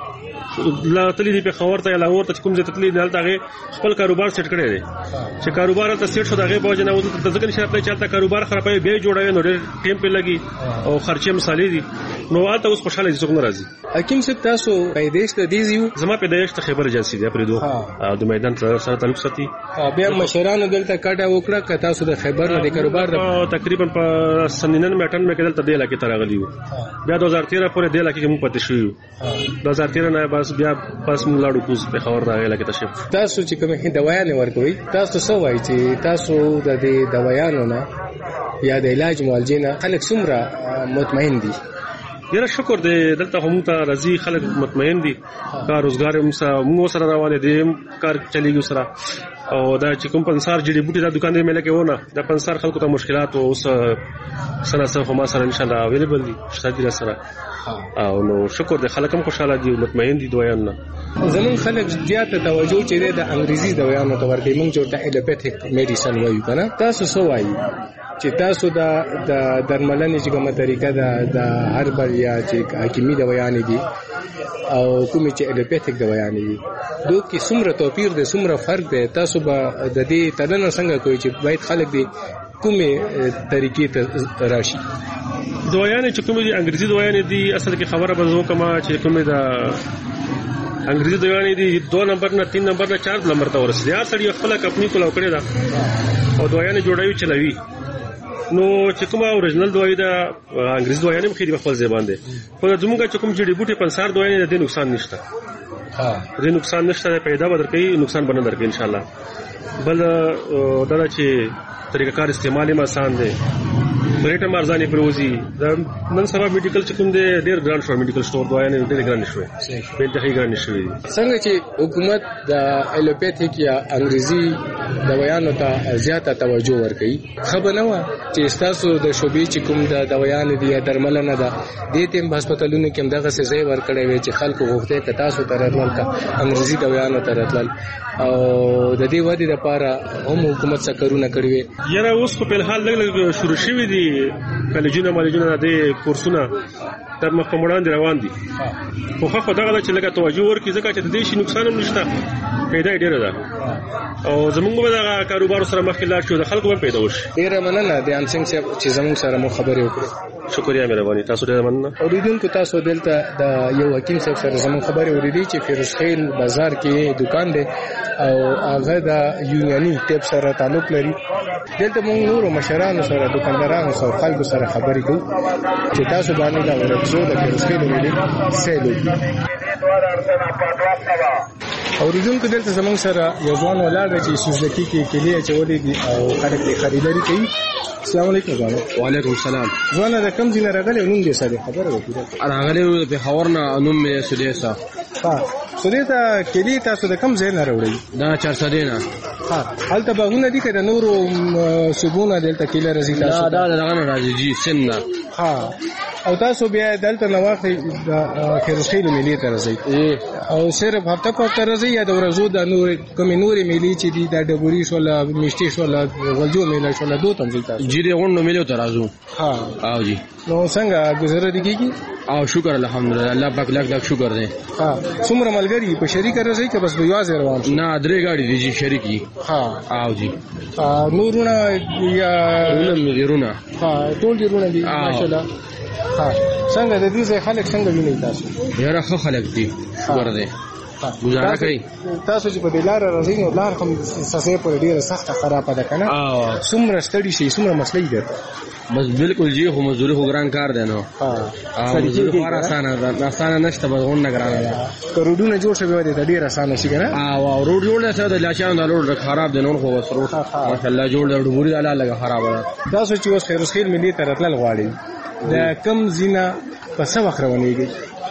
لا تللی دی په خبر ته لاور ته کوم ځای ته تللی دلته هغه خپل کاروبار سیټ کړی دی چې کاروبار ته سیټ شو دغه بوج نه وځي د ځکه نشه خپل چلته کاروبار خرابوي به جوړوي نو ډېر ټیم په لګي او خرچې مثالي دي نو آلته اوس خوشاله دي څوک ناراضي. حکیم صاحب تاسو پیدایش ته دیزیو؟ زما پیدایش ته خبر ایجنسی دی پرې دوه د میدان سره تعلق ساتي بیا مشرانو دلته کاټه وکړه که تاسو د خبر نه د کاروبار تقریبا په سنینن میټن مې کېدل ته دی لکه ترغلی وو بیا 2013 پورې دی لکه موږ پاتې شو 2013 نه بس بیا پس موږ لاړو کوز په خبر راغی لکه تشریف. تاسو چې کومه دوايانې ورکوي تاسو څه وایي چې تاسو د دې دوايانو نه یا د علاج معالجې نه خلک څومره مطمئن دي؟ ډېر شکر دې دلته هم ته راضي خلک مطمئن دي کار روزګار هم سره روان دي کار چلیږي سره او دا چې کوم پنسار جړي بوټي دا دکان دې ملګری ونه دا پنسار خلکو ته مشکلات او اوس سره هم سره ان شاء الله اویلیبل دي شته سره او نو شکر دې خلک هم خوشاله دي مطمئن دي دویان نه. زمون خلک زیاته توجه چې د انګریزي دویانو ته ورکوي موږ چې ایلوپیتھیک میډیسن وایو کنه تاسو څه وایي چې تاسو د درملنې چې کومه طریقه د هربل یا چې حکیمي دوايانې دي او کومې چې ایلوپیتھیک دوايانې دي دوی کې څومره توپیر دی څومره فرق دی تاسو به د دې تلنه څنګه کوي چې باید خلک دي کومې طریقې ته راشي؟ دوايانې چې کومې دي انګریزي دوايانې دي اصل کې خبره به زه کومه چې کومې د انګریزي دوايانې دي 2 نمبر نه 3 نمبر نه 4 نمبر ته ورسېږي هر سړي خپل کمپنی کولاو کړی دا او دوايانې جوړوي چلوي نو چې کومه اوریجنل دوايي دا انګریزي دوايانې مخې دی خپل ځای باندې خو زموږ چې کوم جړي بوټي پنسار دوايانې د نقصان نشته دې نقصان نشته پیدا بدر کوي نقصان بنه درکې ان شاء الله بل دا چې طریقه کار استعمال یې آسان دی ریټ هم ارزانې پروزي. نن سبا میډیکل چې کوم دی ډېر ګران شو، میډیکل سٹور دوايانې ډېرې ګرانې شوې، په انتهایی ګرانې شوې. څنګه چې حکومت د الوپیتھیک یا انګریزي دوايانو ته زیاته توجه ورکوي، خبر نه و چې تاسو د شوبې چې کوم د دوايانې دي یا درملنه ده د تیم هسپتالونو کې دغه څه ځای ورکړی وي چې خلکو غوښته ک تاسو ترتل کا انګریزي دوايانو ترتل او د دې ودی لپاره هم حکومت څه کارونه کړی وي. یاره اوس په الحال لږ شروع شوی دي کالجونه د کورسونه تر مخ په وړاندې روان دي، خو خو دغه چې لږه توجه ورکړي ځکه چې د دې شي نقصان هم نشته، پیدا ډیره ده او زمونږ به دغه کاروبار سره مخکې لاړ شو، د خلکو به پیدا وشي. ډیره مننه د انسنګ صاحب چې زموږ سره مو خبرې وکړې. شکریہ مهرباني، تاسو ډیره مننه. اوریدونکو تاسو دلته د یو حکیم صاحب سره زموږ خبرې اوریدي چې فیروزخیل بازار کې دکان دی او هغه د یونیانی ټیپ سره تعلق لري. دلته موږ نور مشرانو سره دکاندارانو سره خلکو سره خبرې کوو چې تاسو باندې دا ورکزو د فیروزخیل ملي سیلو. اوریدونکو دلته زموږ سره یو ځوان ولاړ دی چې سوزکی کې کلی چولې دي او خلک یې خریداري کوي. السلام علیکم ځوان. وعلیکم السلام. ځوان د کوم ځای راغلی نوم دې څه دی خبره وکړه؟ راغلی په خبر نه نوم مې سودیسا. ها سودیسا کلی تاسو د کوم ځای نه راوړی؟ دا 400 نه. ها هلته باغونه دي کړه نور سبونه دلته کله راځي تاسو؟ دا دغه نه راځي جی سنه. ها او تاسو بیا دلته نواخې د فیروزخیل ملي ته راځي او صرف هفته په هفته راځي یا د ورځو د نور کومې نورې ملي چې دي د ډبوري شو لا میشتي شو لا غلجو ملي شو لا دوه تنځي تاسو جی دې غونډو ملي ته راځو. ها او جی نو څنګه گزاره دي کیږي؟ او شکر الحمدلله الله پاک لاک شکر دی. ها څومره ملګری په شریک راځي که بس بيواز روان؟ نه درې گاډي دي جی شریکی. ها او جی نورونه یا ولرونه ها ټول دي رونه دي ماشاءالله. ها څنګه د دې ځای خلک څنګه ویني تاسو؟ یاره خو خلک دي شکر دی گزاره کوي. تاسو چې په دلار راځي نو لار هم سسې په ډیره سخته خرابه ده کنه؟ څومره ستړي شي څومره مسلې ده؟ بس بالکل جی خو مزدوري خو ګران کار دی نو. مزدوري خو آسانه نشته، بس غون نه ګرانه ده. روډونه جوړ شوی دی ډیر آسانه شي کنه؟ او روډ جوړ نه شوی د لاچانو د روډ خراب دی نو خو وس روډ ماشاءالله جوړ دی، ډبوري الله لګه خراب ده. تاسو چې اوس فیروزخیل ملي ته راتلل غواړئ د کم زینا په څه وخت روانېږي؟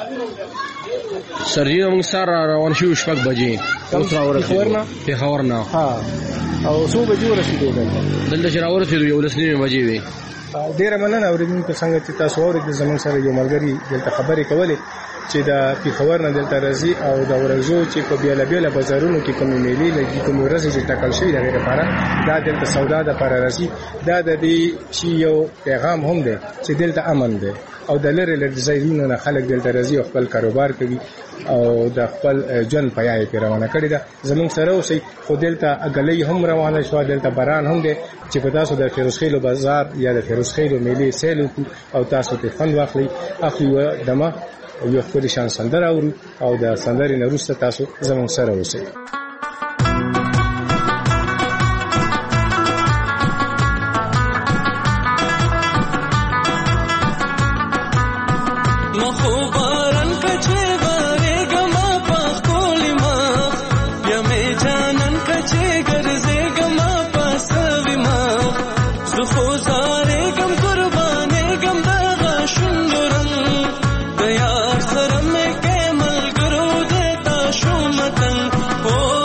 سرجی موږ سره روان شو 6 بجې اوس راورسېدو په خبر نه. ها او څو بجې ورسېدو دلته چې راورسېدو 11 بجې وي. ډیره مننه اوریدونکو څنګه چې تاسو اورېدل زموږ سره یو ملګری دلته خبرې کولې چې د پیښور نه دلته راځي او د ورځو چې په بیل بازارونو کې کومې میلې لګي کومې ورځې چې ټاکل شوي دغه لپاره دا دلته سودا د لپاره راځي. دا د دې شی یو پیغام هم دی چې دلته امن دی او د لری ځایونو نه خلک دلته راځي او خپل کاروبار کوي او د خپل ژوند په یای کې روانه کړی ده. زموږ سره اوسئ خو دلته اګلې هم روانه شو، دلته باران هم دی چې په تاسو د فیروزخیل بازار یا د فیروزخیل ملي سیل او تاسو ته خوند واخلئ. اخلي دمه یو خپل شان سندره اورو او د سندرې نه وروسته تاسو زموږ سره اوسئ. Oh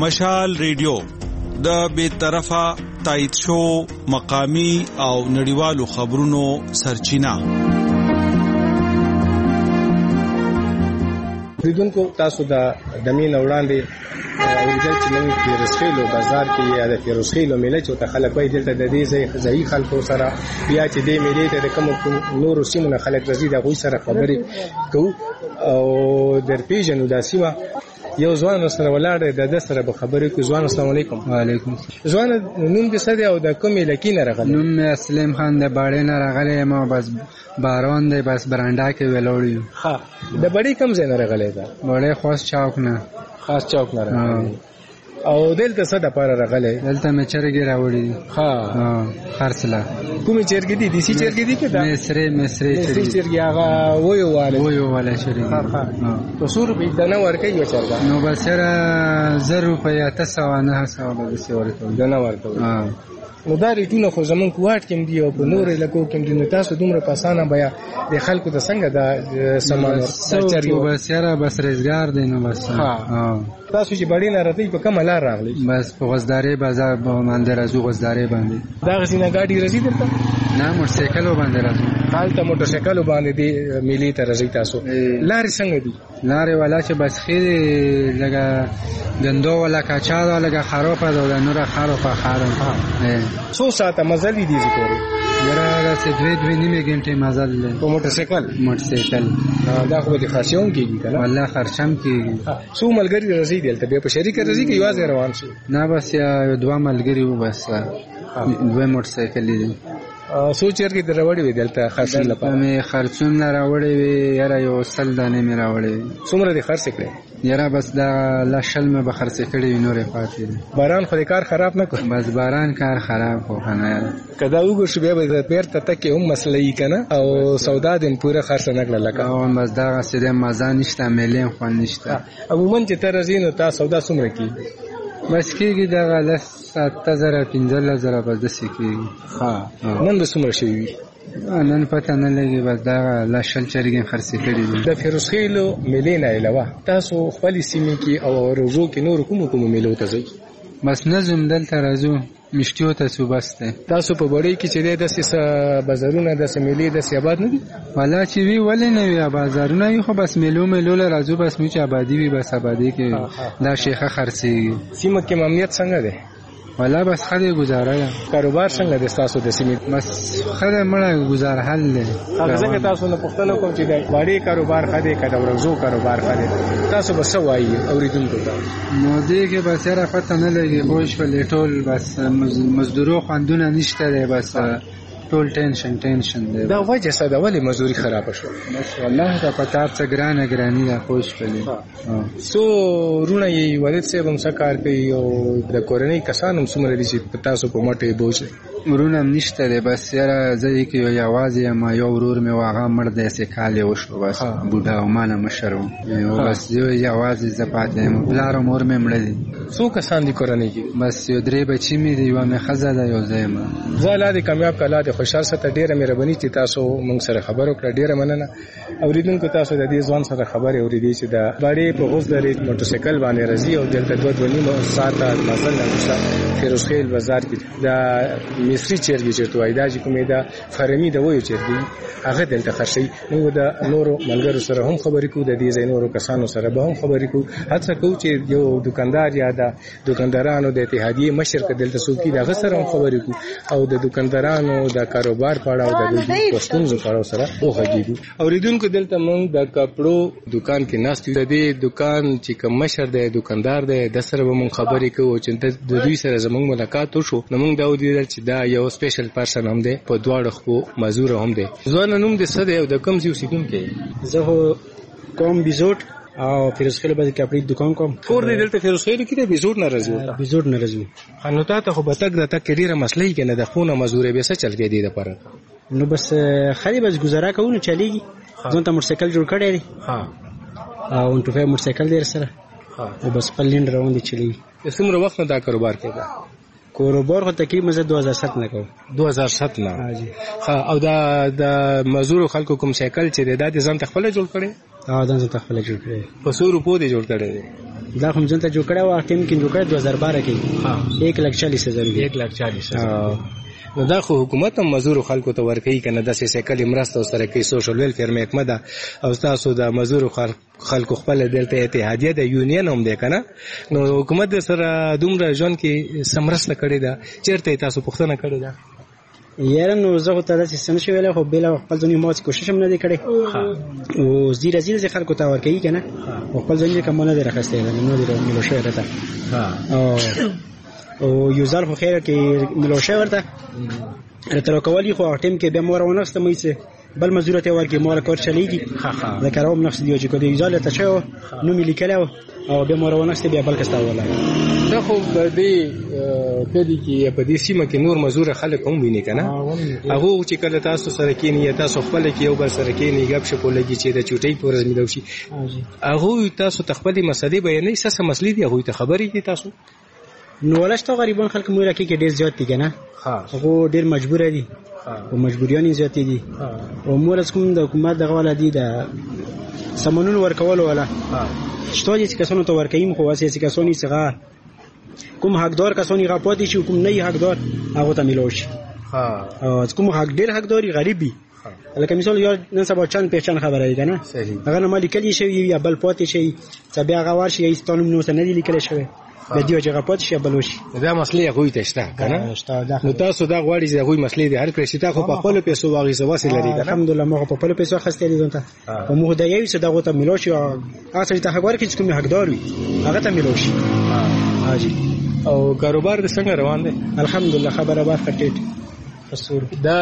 مشال ریډیو د بې طرفه تایید شو مقامی او نړیوالو خبرونو سرچینه. اوریدونکو تاسو د مین وړاندې ورځل چې موږ فیروزخیلو بازار کې یا د فیروزخیلو میله چې ته خلک وایي دلته د دې ځای خلکو سره بیا چې دې میلې ته د کوم نورو سیمونو خلک راځي د هغوی سره خبرې کوو او در پیژنو دا سیمه. یو ځوان سره ولاړ د سره به خبرې کوي. ځوان السلام علیکم. وعلیکم. ځوان نوم دې څه دی او د کومې لکې نه راغلی؟ نوم مې اسلم خان د باړې نه راغلی یم او بس باران دی بس برانډا کې ولاړ یو. ها د باړې کوم ځای نه راغلی دا؟ باړې خاص چوک نه. خاص چوک نه راغلی. او دلته څه د پاره راغلی؟ دلته مې چرګې راوړي دي. ها خرڅله. کومې چرګې دي؟ دیسي چرګې دي که دا مصري چرګې هغه ویو واله چرګې. په څو روپۍ دانه ورکوي یوه چرګه؟ نو بس یاره 1000 روپۍ 800 900 به داسې ورکوي. دانه ورکوي. نو دا ریټونه خو زمونږ په واټ کې دي او په نورو علاقو کې دي. نو تاسو دومره په اسانه بیا د خلکو ته څنګه دا سامان ورکوي؟ بس یاره بس روزګار دی. نو بس تاسو چې باړې نه راځئ په کومه لار راغلی؟ بس په غزدارې بازار باندې راځو. غزدارې باندې دغسې نه ګاډي راځي دلته؟ نه موټرسایکلو باندې راځو. هلته موټرسایکلو باندې دې میلې ته راځئ تاسو. لارې څنګه دي؟ لارې والا چې بس ښې دي لږه ګندو والا کاچا ده لږه خرابه ده او د نوره خرابه خارم. څو ساعته مزل دي دې پورې؟ یاره داسې 2 نیمې ګنټې مزل دی. په موټرسایکل دا خو به دې خرچوم کېږي که نه؟ والله خرچم کېږي. څو ملګري راځي دلته؟ بیا په شریکه راځي که یوازې روان شو؟ نه بس یا 2 ملګري وو. بس 2 موټرسایکلې دي. څو چرګې در راوړې وې دلته خرڅون لپاره؟ مې خرڅون راوړې وې یاره 100 دانې مې راوړې وې. څومره دې خرڅې کړې؟ یاره بس دا 100 مې به خرڅې کړې وې نورې پاتې دي. باران خو دې کار خراب نه کړ؟ بس باران کار خراب خو که نه یاره. که دا وګور شو بیا به بیرته تکې هم مسله یي که نه او سودا دې پوره خرڅه نه کړه لکه؟ بس دغسې دی مزه نشته میلې هم خوند نشته. عموما چې ته راځې نو تا سودا څومره کېږي؟ بس کېږي دغه 7,000 15,000 بس داسې کېږي. نن به څومره شوي وي؟ نن پته نه لګي. بس دغه 100 چرګې خرڅې کړي دي. د فیروزخیلو میلې نه علاوه تاسو خپلې سیمې کې او روژو کې نورو کومو میلو ته ځئ؟ بس نظم دلته راځو مشتیو ته څو بس دی. تاسو په بړۍ کې چې دی داسې بازارونه داسې میلې داسې آباد نه دي؟ والا چې وي ولې نه وي بازارونه وي خو بس میلو له راځو. بس مو چې آبادي وي بس آبادي کې دا شیخه خرڅېږي. سیمه کې امنیت څنګه دی؟ والا بس ښه دی ګزاره ده. کاروبار څنګه دی ستاسو د سیمې؟ بس ښه دی مړه ګزاره حل دی. ځکه تاسو نه پوښتنه کوم چې د باړې کاروبار ښه دی که د ورځو کاروبار ښه دی؟ تاسو به څه وایي اورېدونکو ته؟ نو دې کې بس یاره پته نه لګي خو شولې ټول بس مزدورو خوندونه نشته دی. بس ټول ټینشن دی. دا وجه څه ده ولې مزدوري خرابه شوه؟ بس والله دا په کار څه ګراني ده خو شولې. څو وروڼه یې والد صاحب هم څه کار کوي او د کورنۍ کسان هم څومره دي چې تاسو په مټې بوج دی؟ ورونه هم نشته دی. بس یاره زه یې کې یوازې یم. یو ورور مې و هغه مړ دی 10 کال یې وشو. بس بوډا او ما نه مشر و. بس یوازې زه پاتې یم. پلار او مور مې مړه دي. څو کسان دي کورنۍ کې؟ بس 3 بچي مې دي. یوه مې ښځه ده یو زه یم. زه الله دې کامیاب کړه. الله دې خوشحال ساته. ډېره مهرباني چې تاسو موږ سره خبرې وکړه. ډېره مننه. اورېدونکو تاسو د دې ځوان سره خبرې اورېدې چې د باړې په غوزدرې موټرسایکل باندې راځي او دلته 2 نیمه ساعته مزل نه فیروزخیل بازار کې د مصري چرګې چې وایي دا چې کومې د فرمي د ویو چرګې هغه دلته خرڅوي. موږ د نورو ملګرو سره هم خبرې کوو. د دې ځای نورو کسانو سره به هم خبرې کوو. هڅه کوو چې یو دکاندار یا د دکاندارانو د اتحادیې مشر که دلته څوک وي د هغه سره هم خبرې کوو او د دکاندارانو د کاروبار په اړه او د دوی په ستونزو په اړه سره وغږېږو. اورېدونکو دلته موږ د کپړو دکان کې ناست یو. د دې دکان چې کوم مشر دی دکاندار دی د سره به موږ خبرې کوو چې د دوی سره زموږ ملاقات وشو. نو موږ دا ولیدل چې دا یو سپیشل پرسن هم دی په دواړو خپو مزدور هم دی. ځوان نوم دې څه دی او د کوم ځای اوسېدونکی یې؟ زه کوم بیزوټ او فیروزخیلو باندې کپړې دکان کوم. کور دې دلته فیروزخیلو کې دی؟ بیزوټ نه راځي؟ بیزوټ نه راځي. نو تاسو خو به تګ د تک ډېره مسله یې کنه د خونه مزدوري به څه چل کې دی د پاره؟ نو بس خالي بس گزاره کوو نو چلیږي. ځان ته موټرسایکل جوړ کړی دی. او 25 موټرسایکل دی سره. او بس خپل لینډ روان دي چلیږي. څومره وخت نه دا کاروبار کوي؟ کاروبار خو تقریبا زه 2007 نه کوم. 2007 نه. او دا د مزدور خلکو کوم سایکل چې د ځان ته خپل جوړ کړي؟ ځان ته خپل جوړ کړی. په 100 روپو دې جوړ کړی دی؟ دا خو ځان ته جوړ کړی و ټیم کې جوړ کړی 2012 کې. 1,40,000. 1,40,000. نو دا خو حکومت هم مزدور خلکو ته ورکوي کنه د سیکل مرسته سره کوي سوشل ویلفیر محکمه ده او تاسو د مزدور خلکو خپل دلته اتحادیه د یونین هم ده کنه نو حکومت سره دومره ژوند کې سمرسته کړی ده چیرته تاسو پوښتنه کړی ده؟ یاره نو زه ته داسې څه نشم ویلی خو بېله خپل ځاني ما کوشش هم نه دی کړی او زیره زیره خلکو ته ورکوي که نه خپل ځاني کوم نه دی راخستی نه دی ملو شوی راته او یو ځل خو خیر کې ملو شوی ورته راته راکولي خو هغه ټیم کې بیا ما راونغسته مې څه بل مزدور ته ورکړي ما کار چلیږي ځکه راوم نقص دی چې کله یو ځل ته شو نو مې لیکلی او بیا ما راونغسته بیا بل کسته ولاړ. دا خو په دې کدي کې په دې سیمه کې نور مزدور خلک هم ویني کنه هغه چې کله تاسو سره کېنی تاسو خپل کې یو بل سره کېنی غب شپ لګي چې د چوټي پورز ملو شي هغه تاسو تخپلي مسلې بیانې ساسه مسلې دی هغه ته خبرې دي تاسو نو ولشتو غریبان خلک مو راکې کې ډیر زیات دي کنه هغه ډیر مجبور دي او مجبوریان زیات دي او مور کوم د حکومت دغه ولادي د سمونون ورکول ولا شته چې کسانو ته ورکایم خو واسه چې کسانی څنګه کوم حقدار کسانی غاپاتې شي کوم نه حقدار هغه ته ملوش او کوم حق ډیر حقداري غریبي لکه مثال یو نن سبا چند پہچان خبره ده نه هغه نه مالک کلی شي یا بل پاتې شي چې بیا غوار شي ایستانم نو سند لیکل شوی د دې وجه غاپات شي بلوش دا مسلې هغه ته شته کنه نو تاسو دا غواړئ چې هغه مسلې دي هر کله چې تاسو په خپل پیسو واغې سواسي لري کنه الحمدلله مو په خپل پیسو خسته دي ځنته او مو د یوې څه دغه ته ملوش هغه ته حق ورکړي چې کوم حقدار وي هغه ته ملوش حاجی او کاروبار د څنګه روان دی؟ الحمدلله خبره بار کټیټ پسور دا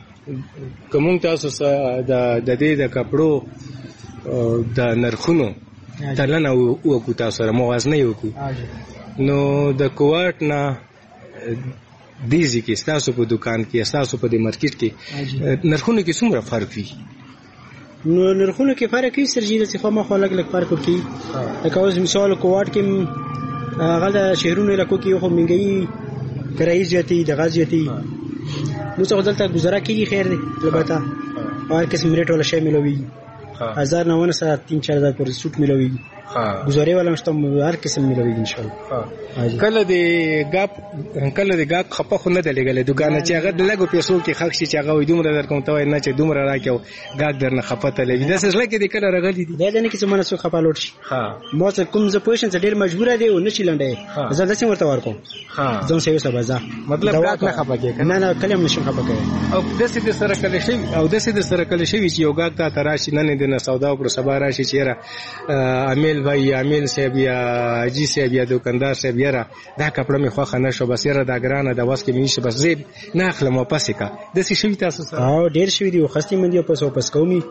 کوم تاسو د دې د کپړو د نرخونو تلنه وکړو تاسو سره موازنه وکړو نو د کوارټ نه دیزی کې تاسو په دکان کې تاسو په دې مارکیټ کې نرخونو کې څومره فرق وي؟ نو نرخونو کې فرق وي سرجی د څخه ما خلک لک فرق کوي لکه اوس مثال کوارټ کې هغه د شهرونو علاقو کې خو منګي کرایي زیاتې د غاز زیاتې نو څه دلته گزاره کیږي خیر دی البته هر قسم ریټ ولا شی ملوي 1900 سره 3-4000 پر سوټ ملوي گزارې ولا مشته هر قسم ملوي ان شاء الله. کله د غاپ خپه خو نه دلګل دکان چې هغه د لګو پیسو کې خښ چې هغه وي دومره درکوم ته نه چې دومره راکاو غاګ درنه خپه ته لګي د څه لکه د کله راغلي دي دا نه کې چې منه څو خپه لوټ شي ما څه کوم ز پوزیشن ډیر مجبور دی او نه چلنده زه داسې ورته ورکوم ځون سیو سبا ځه مطلب غاګ نه خپه کې نه کلم نشم خپه کې او داسې د سره کله شي او داسې د سره کله شي چې یو غاګ ته تراشي نه د سودا او پر سبا راشي چې را امیل وای امیل صاحب یا جی صاحب یا دکاندار صاحب یاره دا کپړه می خوخه نشو بس یاره دا ګرانه د واس کې میشه بس زید نه اخلم واپس کا د څه شوی تاسو سره او ډیر شوی دی خستې مندي واپس کومي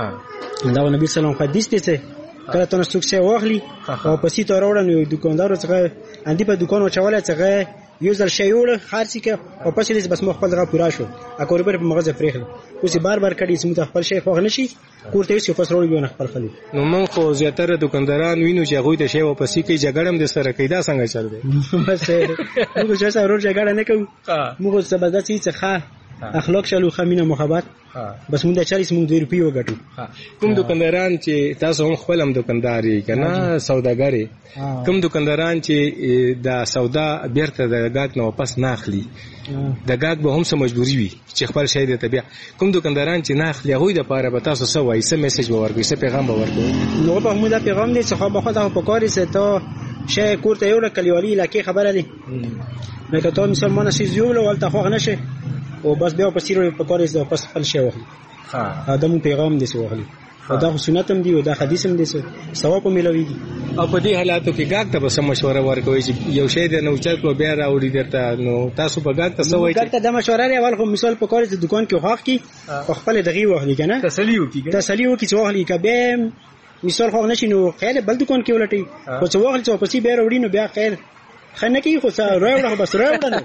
دا نبی سلام حدیث ته کله ته نو څه واخلي او پسې ته راوړل نو دکاندار څنګه اندی په دکان او چواله څنګه یو ځل شی وړ خارسي کې او پسې دې بس مخ خپل غا پورا شو اکور په مغزه فریخل اوس بار بار کړي سمته خپل شی خو نشي کوړته یې پس وروړي نه خپل خلی نو مونږ خو زیاتره دکانداران وینو چې هغه ته شی واپس کوي جګړم د سره کیدا څنګه چل دی بس موږ چې سره ورور جګړه نه کوو موږ سبا داسې څه اخلاق شلو خمینه محبت بس مونږ د 40 مونږ 2 روپیه وګټو کوم دکانداران چې تاسو هم خپل هم دکانداري کنه سوداګری کوم دکانداران چې د سودا بیرته د غاګ نه واپس نه اخلي د غاګ به هم سم مجبوری وي چې خپل شی د طبيع کوم دکانداران چې نه اخلي هغه د پاره به تاسو سو وایي سم میسج به ورکړي سم پیغام به ورکړي نو په موږ دا پیغام دي چې خو به خدای په کاري سه ته شی کوړته یو کلیوالي لکه خبره دي لکه ته مسلمان شې یو ولته خو نشه او بس بیا په سیرو په کاري سه پس خپل شی واخلي ادم پیغام دي سه واخلي دا سنت هم دی او دا حدیث هم دی ثواب ملوي دي او په دې حالاتو کې غاګ ته به سم مشوره ورکوي چې یو شی د نو چل کو بیا راوړي درته نو تاسو په غاګ ته سوي غاګ ته د مشوره لري اول خو مثال په کار د دکان کې خوښ کی خپل دغه واخلي کنه تسلیو کی چې واخلي کبه مثال خو نشي نو خیر بل دکان کې ولټي خو څو واخلي چې پسې بیا راوړي نو بیا خیر خنه کې خو سره راوړه بس راوړه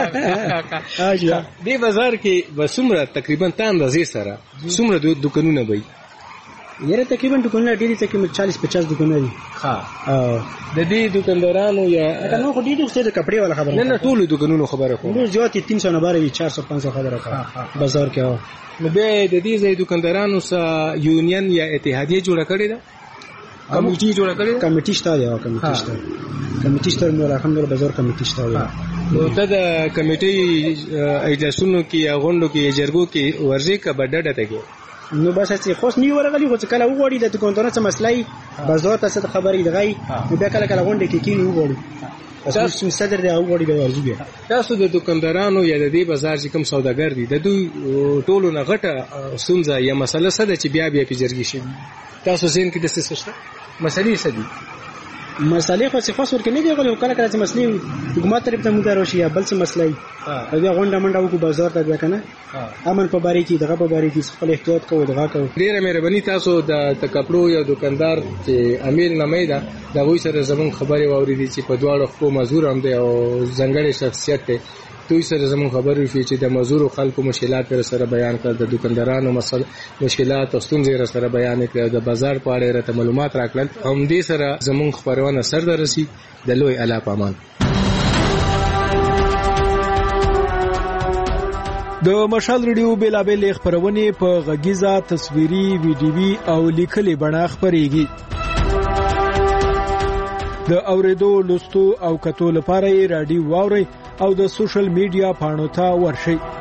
اجازه دې بازار کې وسمره تقریبا تان راځي سره څومره دکانونه وي یره تقریبا دکانونه ډېری تقریبا 40-50 دکانونه دي. د دې دکاندارانو یا نو خو ډېر څه د کپڑے والا خبره نه ټول دکانونو خبره کوم. نو زیات 300 نه باري 400-500 خبره کوي بازار کې. نو به د دې ځای دکاندارانو سره یونین یا اتحادیه جوړه کړې ده؟ کمیټي جوړه کړې ده؟ کمیټي شته دی، کمیټي شته نو الحمدلله بازار کمیټي شته دی. نو ته د کمیټي اجلاسونو کې یا غونډو کې جرګو کې ورځي کا بدډه ته کې نو بس چې خوښ نیو ورغلی خو کله وګوري د دکاندارانو څه مسلې بازار ته څه خبرې دغی نو بیا کله غونډه کې کینی وګوري تاسو صدر دی وګوري د ورځي. تاسو د دکاندارانو یا د دې بازار چې کوم سوداګر دي د دوی ټولو نه غټه سمزه یا مسله څه ده چې بیا په جرګي شي تاسو زین کې د څه څه مسلې څه دي؟ مسالې خو څه خاص ورکه نه دی غوړي کله کله چې مسلې حکومت طرف ته مدار شي یا بل څه مسلې دا غونډه منډه وکړو بازار ته کنه امن په باره کې دغه په باره کې خپل احتیاط کوو دغه کوو. ډیره مهرباني تاسو د کپړو یا دکاندار چې امیر نامې ده دا وې سره زمون خبري واورېدي چې په دواړو خو مزور هم دی او ځنګړې شخصیت دی دوی سره زمون خبرې وشي چې د مزور خلکو مشکلات سره بیان کړ د دکاندارانو مشکلات او ستونزې سره بیان کړ د بازار په اړه راته معلومات راکړل هم دې سره زمون خبرونه سر درسي د لوی اعلی پامان. د مشال ریډیو بیلابل خبرونه په غږیزه تصویري ویډیوي او لیکلي بڼه خبريږي. د اوریدو لوستو او کتو لپاره رادیو واوري او د سوشل میډیا پاڼو ته ورشئ.